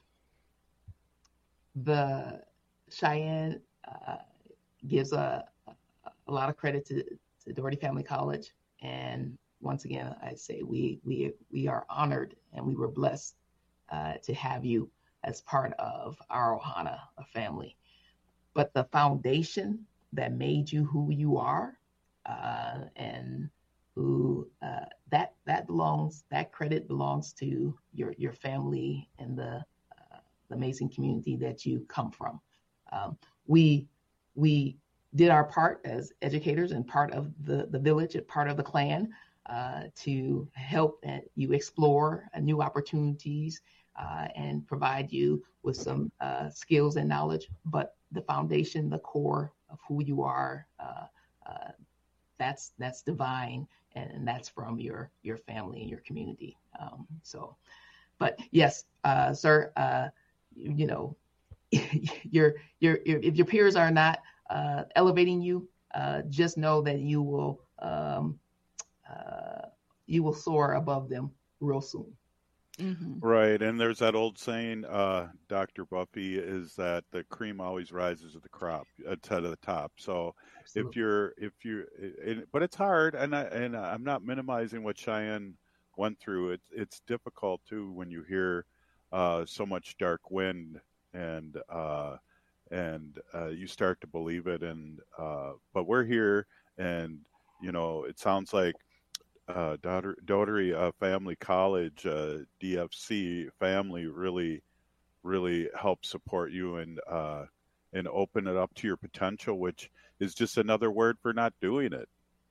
the Cheyenne uh, gives a, a lot of credit to, to Doherty Family College. And once again, I say we we we are honored and we were blessed uh, to have you as part of our Ohana family. But the foundation that made you who you are uh, and who uh, that that belongs, that credit belongs to your your family and the, uh, the amazing community that you come from. Um, we we did our part as educators and part of the, the village and part of the clan uh, to help you explore uh, new opportunities uh, and provide you with some uh, skills and knowledge. But the foundation, the core of who you are, uh, uh, that's that's divine. And that's from your your family and your community. Um, so, but yes, uh, sir, uh, you, you know, your, your your if your peers are not uh, elevating you, uh, just know that you will um, uh, you will soar above them real soon. Mm-hmm. Right, and there's that old saying, uh, Doctor Buffy, is that the cream always rises to the crop, uh, to the top. So Absolutely. if you're, if you're, it, but it's hard, and I and I'm not minimizing what Cheyenne went through. It's it's difficult too when you hear uh, so much dark wind, and uh, and uh, you start to believe it. And uh, but we're here, and you know, it sounds like. Uh, daughter, Daughtery uh, Family College, uh, D F C family really, really help support you and uh, and open it up to your potential, which is just another word for not doing it.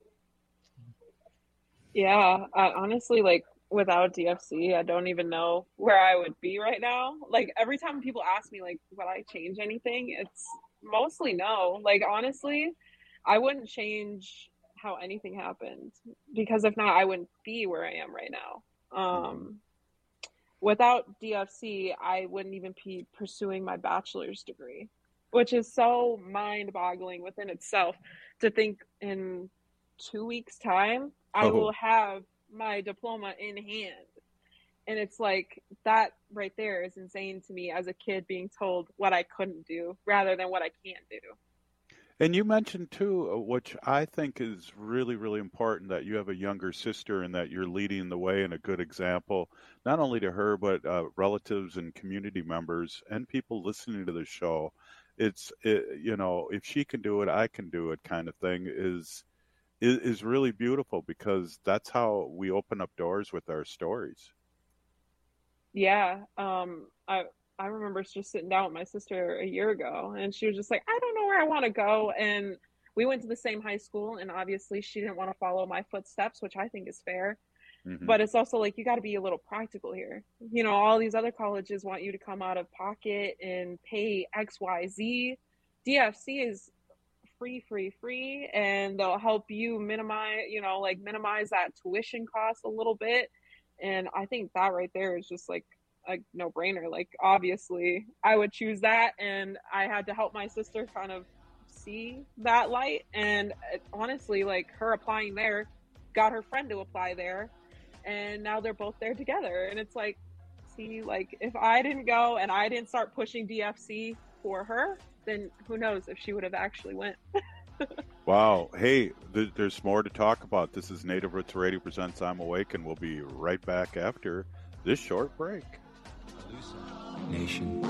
Yeah, uh, honestly, like without D F C, I don't even know where I would be right now. Like every time people ask me, like, would I change anything? It's mostly no. Like honestly, I wouldn't change how anything happened, because if not, I wouldn't be where I am right now. Um, without D F C, I wouldn't even be pursuing my bachelor's degree, which is so mind-boggling within itself to think in two weeks' time, I Oh. will have my diploma in hand. And it's like, that right there is insane to me as a kid, being told what I couldn't do rather than what I can't do. And you mentioned too, uh, which I think is really, really important, that you have a younger sister and that you're leading the way and a good example, not only to her, but uh, relatives and community members and people listening to the show. It's, it, you know, if she can do it, I can do it kind of thing is, is, is really beautiful, because that's how we open up doors with our stories. Yeah. Um, I, I remember just sitting down with my sister a year ago, and she was just like, I don't know where I want to go. And we went to the same high school, and obviously she didn't want to follow my footsteps, which I think is fair. Mm-hmm. But it's also like, you got to be a little practical here. You know, all these other colleges want you to come out of pocket and pay X, Y, Z. D F C is free, free, free. And they'll help you minimize, you know, like minimize that tuition cost a little bit. And I think that right there is just like a no-brainer. Like, obviously I would choose that, and I had to help my sister kind of see that light. And it, honestly, like, her applying there got her friend to apply there, and now they're both there together. And it's like, see, like, if I didn't go and I didn't start pushing D F C for her, then who knows if she would have actually went. Wow. Hey, th- there's more to talk about. This is Native Roots Radio presents I'm Awake, and we'll be right back after this short break. Nation.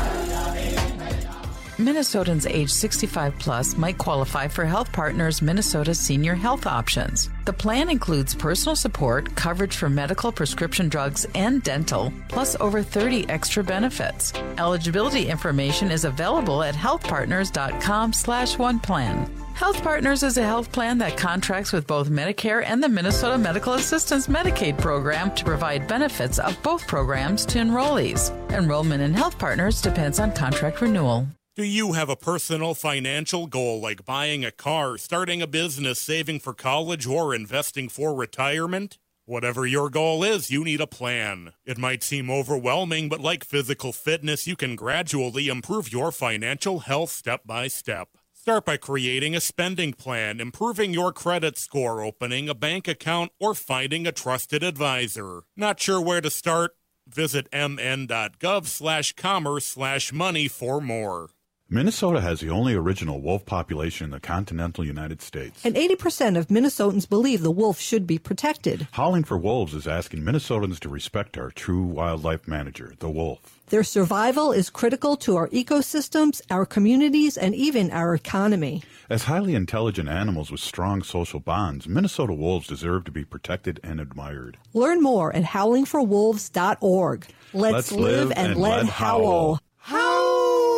Minnesotans age sixty-five plus might qualify for Health Partners Minnesota Senior Health Options. The plan includes personal support, coverage for medical, prescription drugs, and dental, plus over thirty extra benefits. Eligibility information is available at healthpartners.com slash one plan. Health Partners is a health plan that contracts with both Medicare and the Minnesota Medical Assistance Medicaid program to provide benefits of both programs to enrollees. Enrollment in Health Partners depends on contract renewal. Do you have a personal financial goal like buying a car, starting a business, saving for college, or investing for retirement? Whatever your goal is, you need a plan. It might seem overwhelming, but like physical fitness, you can gradually improve your financial health step by step. Start by creating a spending plan, improving your credit score, opening a bank account, or finding a trusted advisor. Not sure where to start? Visit mn.gov slash commerce slash money for more. Minnesota has the only original wolf population in the continental United States. And eighty percent of Minnesotans believe the wolf should be protected. Howling for Wolves is asking Minnesotans to respect our true wildlife manager, the wolf. Their survival is critical to our ecosystems, our communities, and even our economy. As highly intelligent animals with strong social bonds, Minnesota wolves deserve to be protected and admired. Learn more at howling for wolves dot org. Let's, Let's live, live and, and let let howl. howl.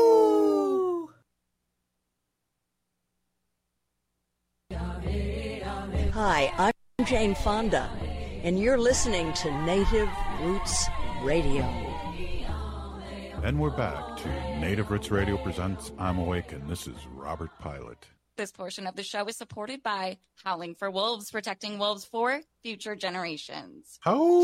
Hi, I'm Jane Fonda, and you're listening to Native Roots Radio. And we're back to Native Roots Radio presents I'm Awake, and this is Robert Pilot. This portion of the show is supported by Howling for Wolves, protecting wolves for future generations. How?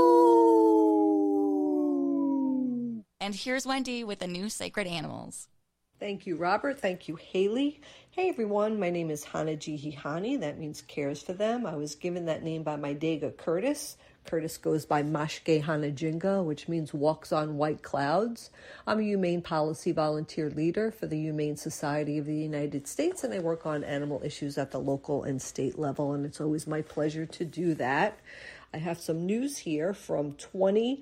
How? And here's Wendy with the new Sacred Animals. Thank you, Robert. Thank you, Haley. Hey, everyone. My name is Hana Jihihani. That means cares for them. I was given that name by my Dega Curtis. Curtis goes by Mashke Hanajinga, which means walks on white clouds. I'm a humane policy volunteer leader for the Humane Society of the United States, and I work on animal issues at the local and state level, and it's always my pleasure to do that. I have some news here from twenty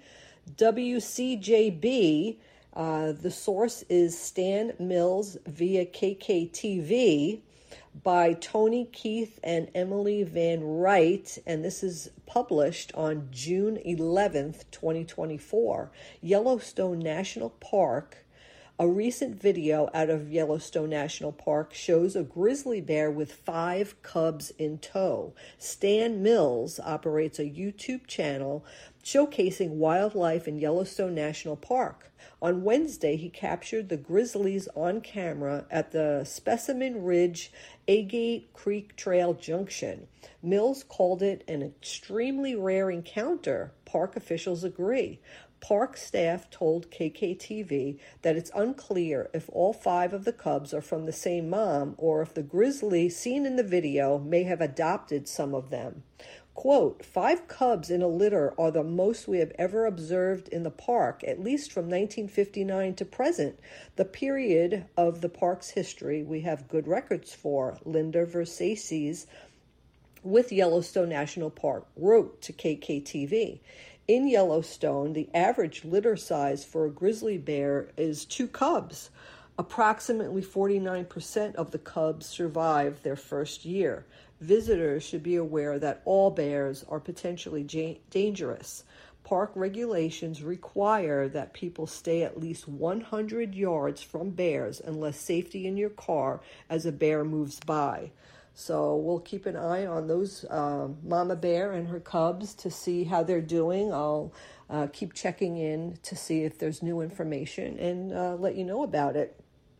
W C J B. Uh, the source is Stan Mills via K K T V by Tony Keith and Emily Van Wright, and this is published on June eleventh, twenty twenty-four. Yellowstone National Park. A recent video out of Yellowstone National Park shows a grizzly bear with five cubs in tow. Stan Mills operates a YouTube channel showcasing wildlife in Yellowstone National Park. On Wednesday, he captured the grizzlies on camera at the Specimen Ridge Agate Creek Trail Junction. Mills called it an extremely rare encounter. Park officials agree. Park staff told K K T V that it's unclear if all five of the cubs are from the same mom or if the grizzly seen in the video may have adopted some of them. Quote, five cubs in a litter are the most we have ever observed in the park, at least from nineteen fifty-nine to present, the period of the park's history we have good records for, Linda Versaces with Yellowstone National Park wrote to K K T V. In Yellowstone, the average litter size for a grizzly bear is two cubs. Approximately forty-nine percent of the cubs survive their first year. Visitors should be aware that all bears are potentially ja- dangerous. Park regulations require that people stay at least one hundred yards from bears unless safety in your car as a bear moves by. So we'll keep an eye on those uh, mama bear and her cubs to see how they're doing. I'll uh, keep checking in to see if there's new information and uh, let you know about it.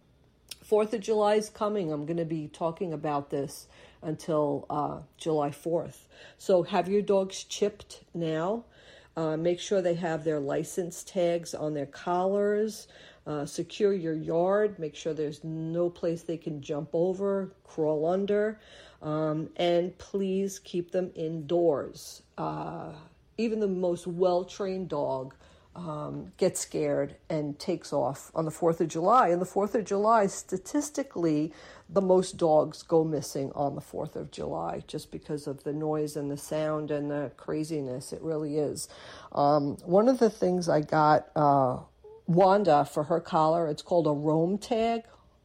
Fourth of July is coming. I'm going to be talking about this until uh, July fourth. So have your dogs chipped now. Uh, make sure they have their license tags on their collars. Uh, secure your yard. Make sure there's no place they can jump over, crawl under. Um, and please keep them indoors. Uh, even the most well-trained dog um, gets scared and takes off on the fourth of July. And the fourth of July, statistically, the most dogs go missing on the fourth of July just because of the noise and the sound and the craziness. It really is. Um, one of the things I got... Uh, Wanda for her collar. It's called a roam tag.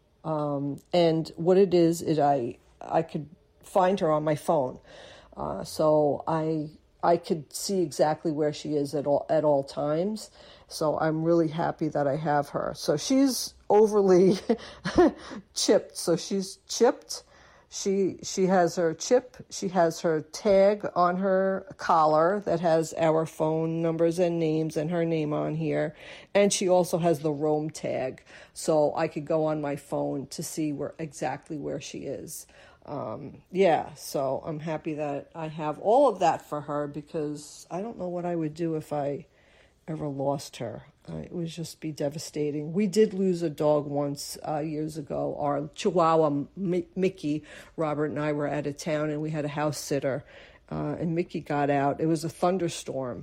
Um, and what it is, is I I could find her on my phone. Uh, so I I could see exactly where she is at all at all times. So I'm really happy that I have her. So she's overly chipped. So she's chipped. She she has her chip, she has her tag on her collar that has our phone numbers and names and her name on here. And she also has the roam tag. So I could go on my phone to see where exactly where she is. Um, yeah, so I'm happy that I have all of that for her because I don't know what I would do if I ever lost her. Uh, it would just be devastating. We did lose a dog once uh, years ago. Our Chihuahua, M- Mickey, Robert and I were out of town, and we had a house sitter, uh, and Mickey got out. It was a thunderstorm.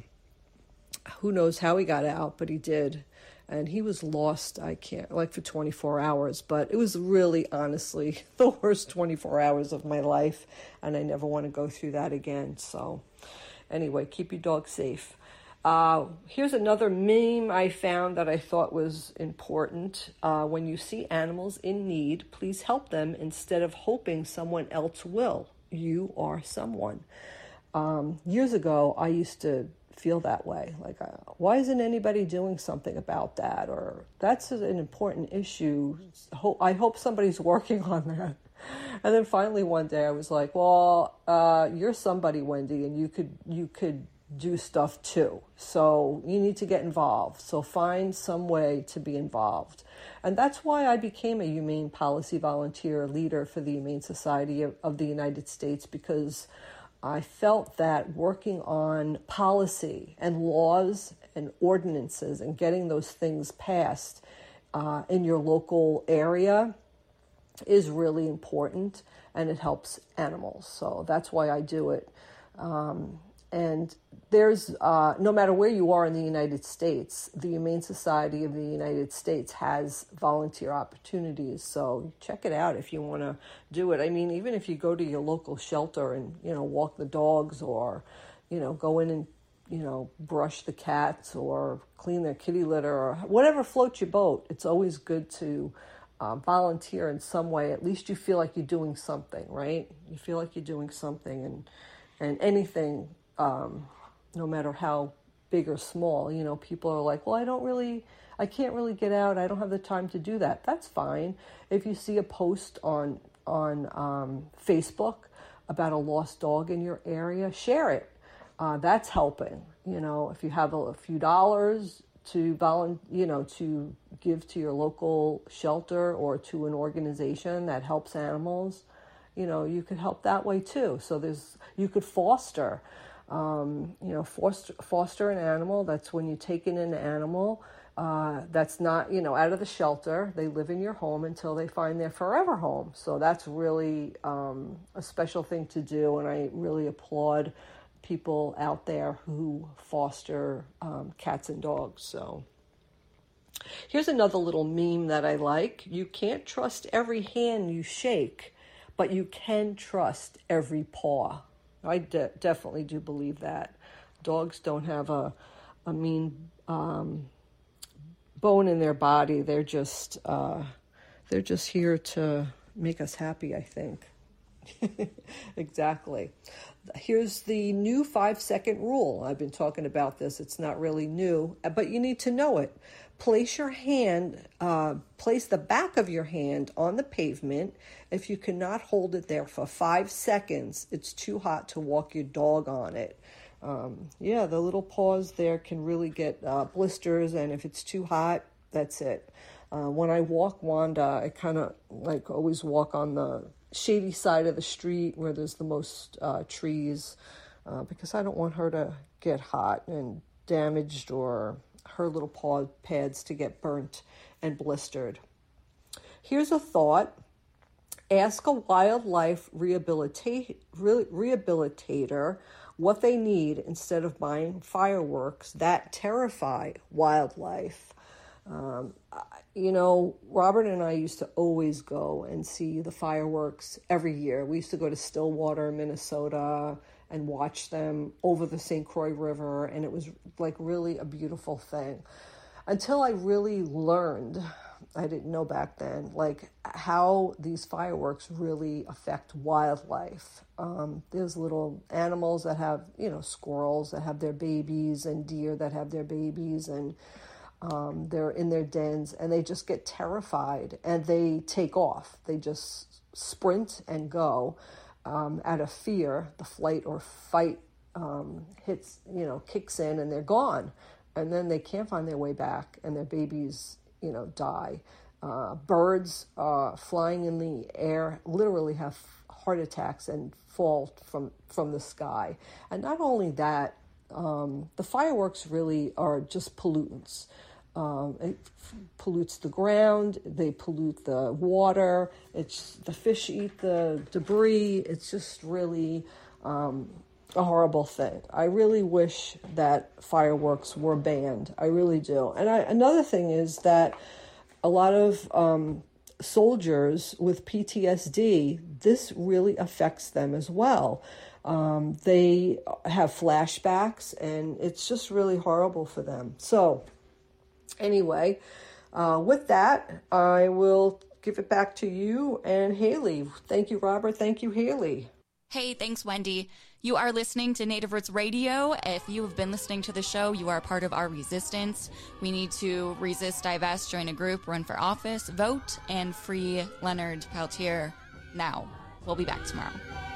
Who knows how he got out, but he did. And he was lost, I can't, like for twenty-four hours. But it was really, honestly, the worst twenty-four hours of my life, and I never want to go through that again. So anyway, keep your dog safe. Uh, here's another meme I found that I thought was important. Uh, when you see animals in need, please help them instead of hoping someone else will. You are someone. Um, years ago, I used to feel that way. Like, uh, why isn't anybody doing something about that? Or that's an important issue. Ho- I hope somebody's working on that. And then finally one day I was like, well, uh, you're somebody, Wendy, and you could you could do stuff too. So you need to get involved. So find some way to be involved. And that's why I became a humane policy volunteer leader for the Humane Society of, of the United States, because I felt that working on policy and laws and ordinances and getting those things passed uh, in your local area is really important, and it helps animals. So that's why I do it. Um, and there's, uh, no matter where you are in the United States, the Humane Society of the United States has volunteer opportunities. So check it out if you want to do it. I mean, even if you go to your local shelter and, you know, walk the dogs, or, you know, go in and, you know, brush the cats or clean their kitty litter, or whatever floats your boat, it's always good to uh, volunteer in some way. At least you feel like you're doing something, right? You feel like you're doing something, and, and anything, um, no matter how big or small. You know, people are like, well, I don't really, I can't really get out. I don't have the time to do that. That's fine. If you see a post on, on um, Facebook about a lost dog in your area, share it. Uh, that's helping. You know, if you have a, a few dollars to volun, you know, to give to your local shelter or to an organization that helps animals, you know, you could help that way too. So there's, you could foster. Um, you know, foster, foster an animal. That's when you take in an animal uh, that's not, you know, out of the shelter. They live in your home until they find their forever home. So that's really um, a special thing to do, and I really applaud people out there who foster um, cats and dogs. So here's another little meme that I like. You can't trust every hand you shake, but you can trust every paw. I de- definitely do believe that. Dogs don't have a, a mean um, bone in their body. They're just, uh, they're just here to make us happy, I think. Exactly. Here's the new five-second rule. I've been talking about this. It's not really new, but you need to know it. Place your hand, uh, place the back of your hand on the pavement. If you cannot hold it there for five seconds, it's too hot to walk your dog on it. Um, yeah, the little paws there can really get uh, blisters, and if it's too hot, that's it. Uh, when I walk Wanda, I kind of like always walk on the shady side of the street where there's the most uh, trees, uh, because I don't want her to get hot and damaged, or her little paw pads to get burnt and blistered. Here's a thought. Ask a wildlife rehabilitate, re- rehabilitator what they need instead of buying fireworks that terrify wildlife. Um, you know, Robert and I used to always go and see the fireworks every year. We used to go to Stillwater, Minnesota, and watch them over the Saint Croix River, and it was like really a beautiful thing. Until I really learned, I didn't know back then, like how these fireworks really affect wildlife. Um, there's little animals that have, you know, squirrels that have their babies, and deer that have their babies, and um, they're in their dens, and they just get terrified, and they take off. They just sprint and go. Um, out of fear, the flight or fight um, hits, you know, kicks in, and they're gone. And then they can't find their way back, and their babies, you know, die. Uh, birds uh, flying in the air literally have heart attacks and fall from, from the sky. And not only that, um, the fireworks really are just pollutants. Um, it f- pollutes the ground, they pollute the water, it's the fish eat the debris. It's just really um, a horrible thing. I really wish that fireworks were banned. I really do. And I, another thing is that a lot of um, soldiers with P T S D, this really affects them as well. Um, they have flashbacks, and it's just really horrible for them. So anyway, uh, with that, I will give it back to you and Haley. Thank you, Robert. Thank you, Haley. Hey, thanks, Wendy. You are listening to Native Roots Radio. If you have been listening to the show, you are part of our resistance. We need to resist, divest, join a group, run for office, vote, and free Leonard Peltier now. We'll be back tomorrow.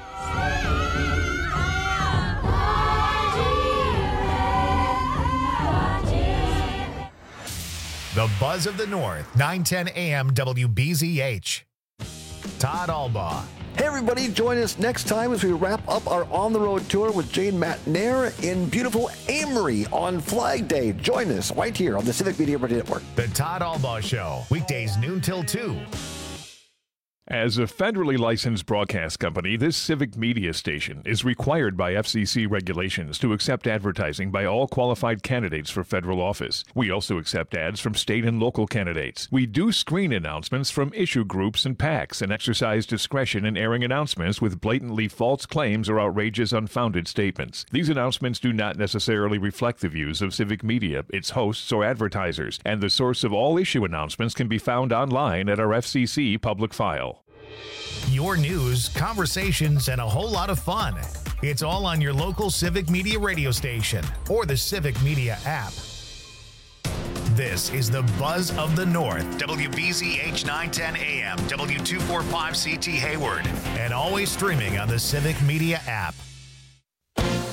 The Buzz of the North, nine ten A M W B Z H. Todd Albaugh. Hey, everybody, join us next time as we wrap up our on-the-road tour with Jane Matnair in beautiful Amory on Flag Day. Join us right here on the Civic Media Radio Network. The Todd Albaugh Show, weekdays noon till two. As a federally licensed broadcast company, this civic media station is required by F C C regulations to accept advertising by all qualified candidates for federal office. We also accept ads from state and local candidates. We do screen announcements from issue groups and PACs and exercise discretion in airing announcements with blatantly false claims or outrageous, unfounded statements. These announcements do not necessarily reflect the views of civic media, its hosts, or advertisers, and the source of all issue announcements can be found online at our F C C public file. Your news, conversations, and a whole lot of fun. It's all on your local Civic Media radio station or the Civic Media app. This is the Buzz of the North, W B Z H nine ten A M, W two forty-five C T Hayward, and always streaming on the Civic Media app.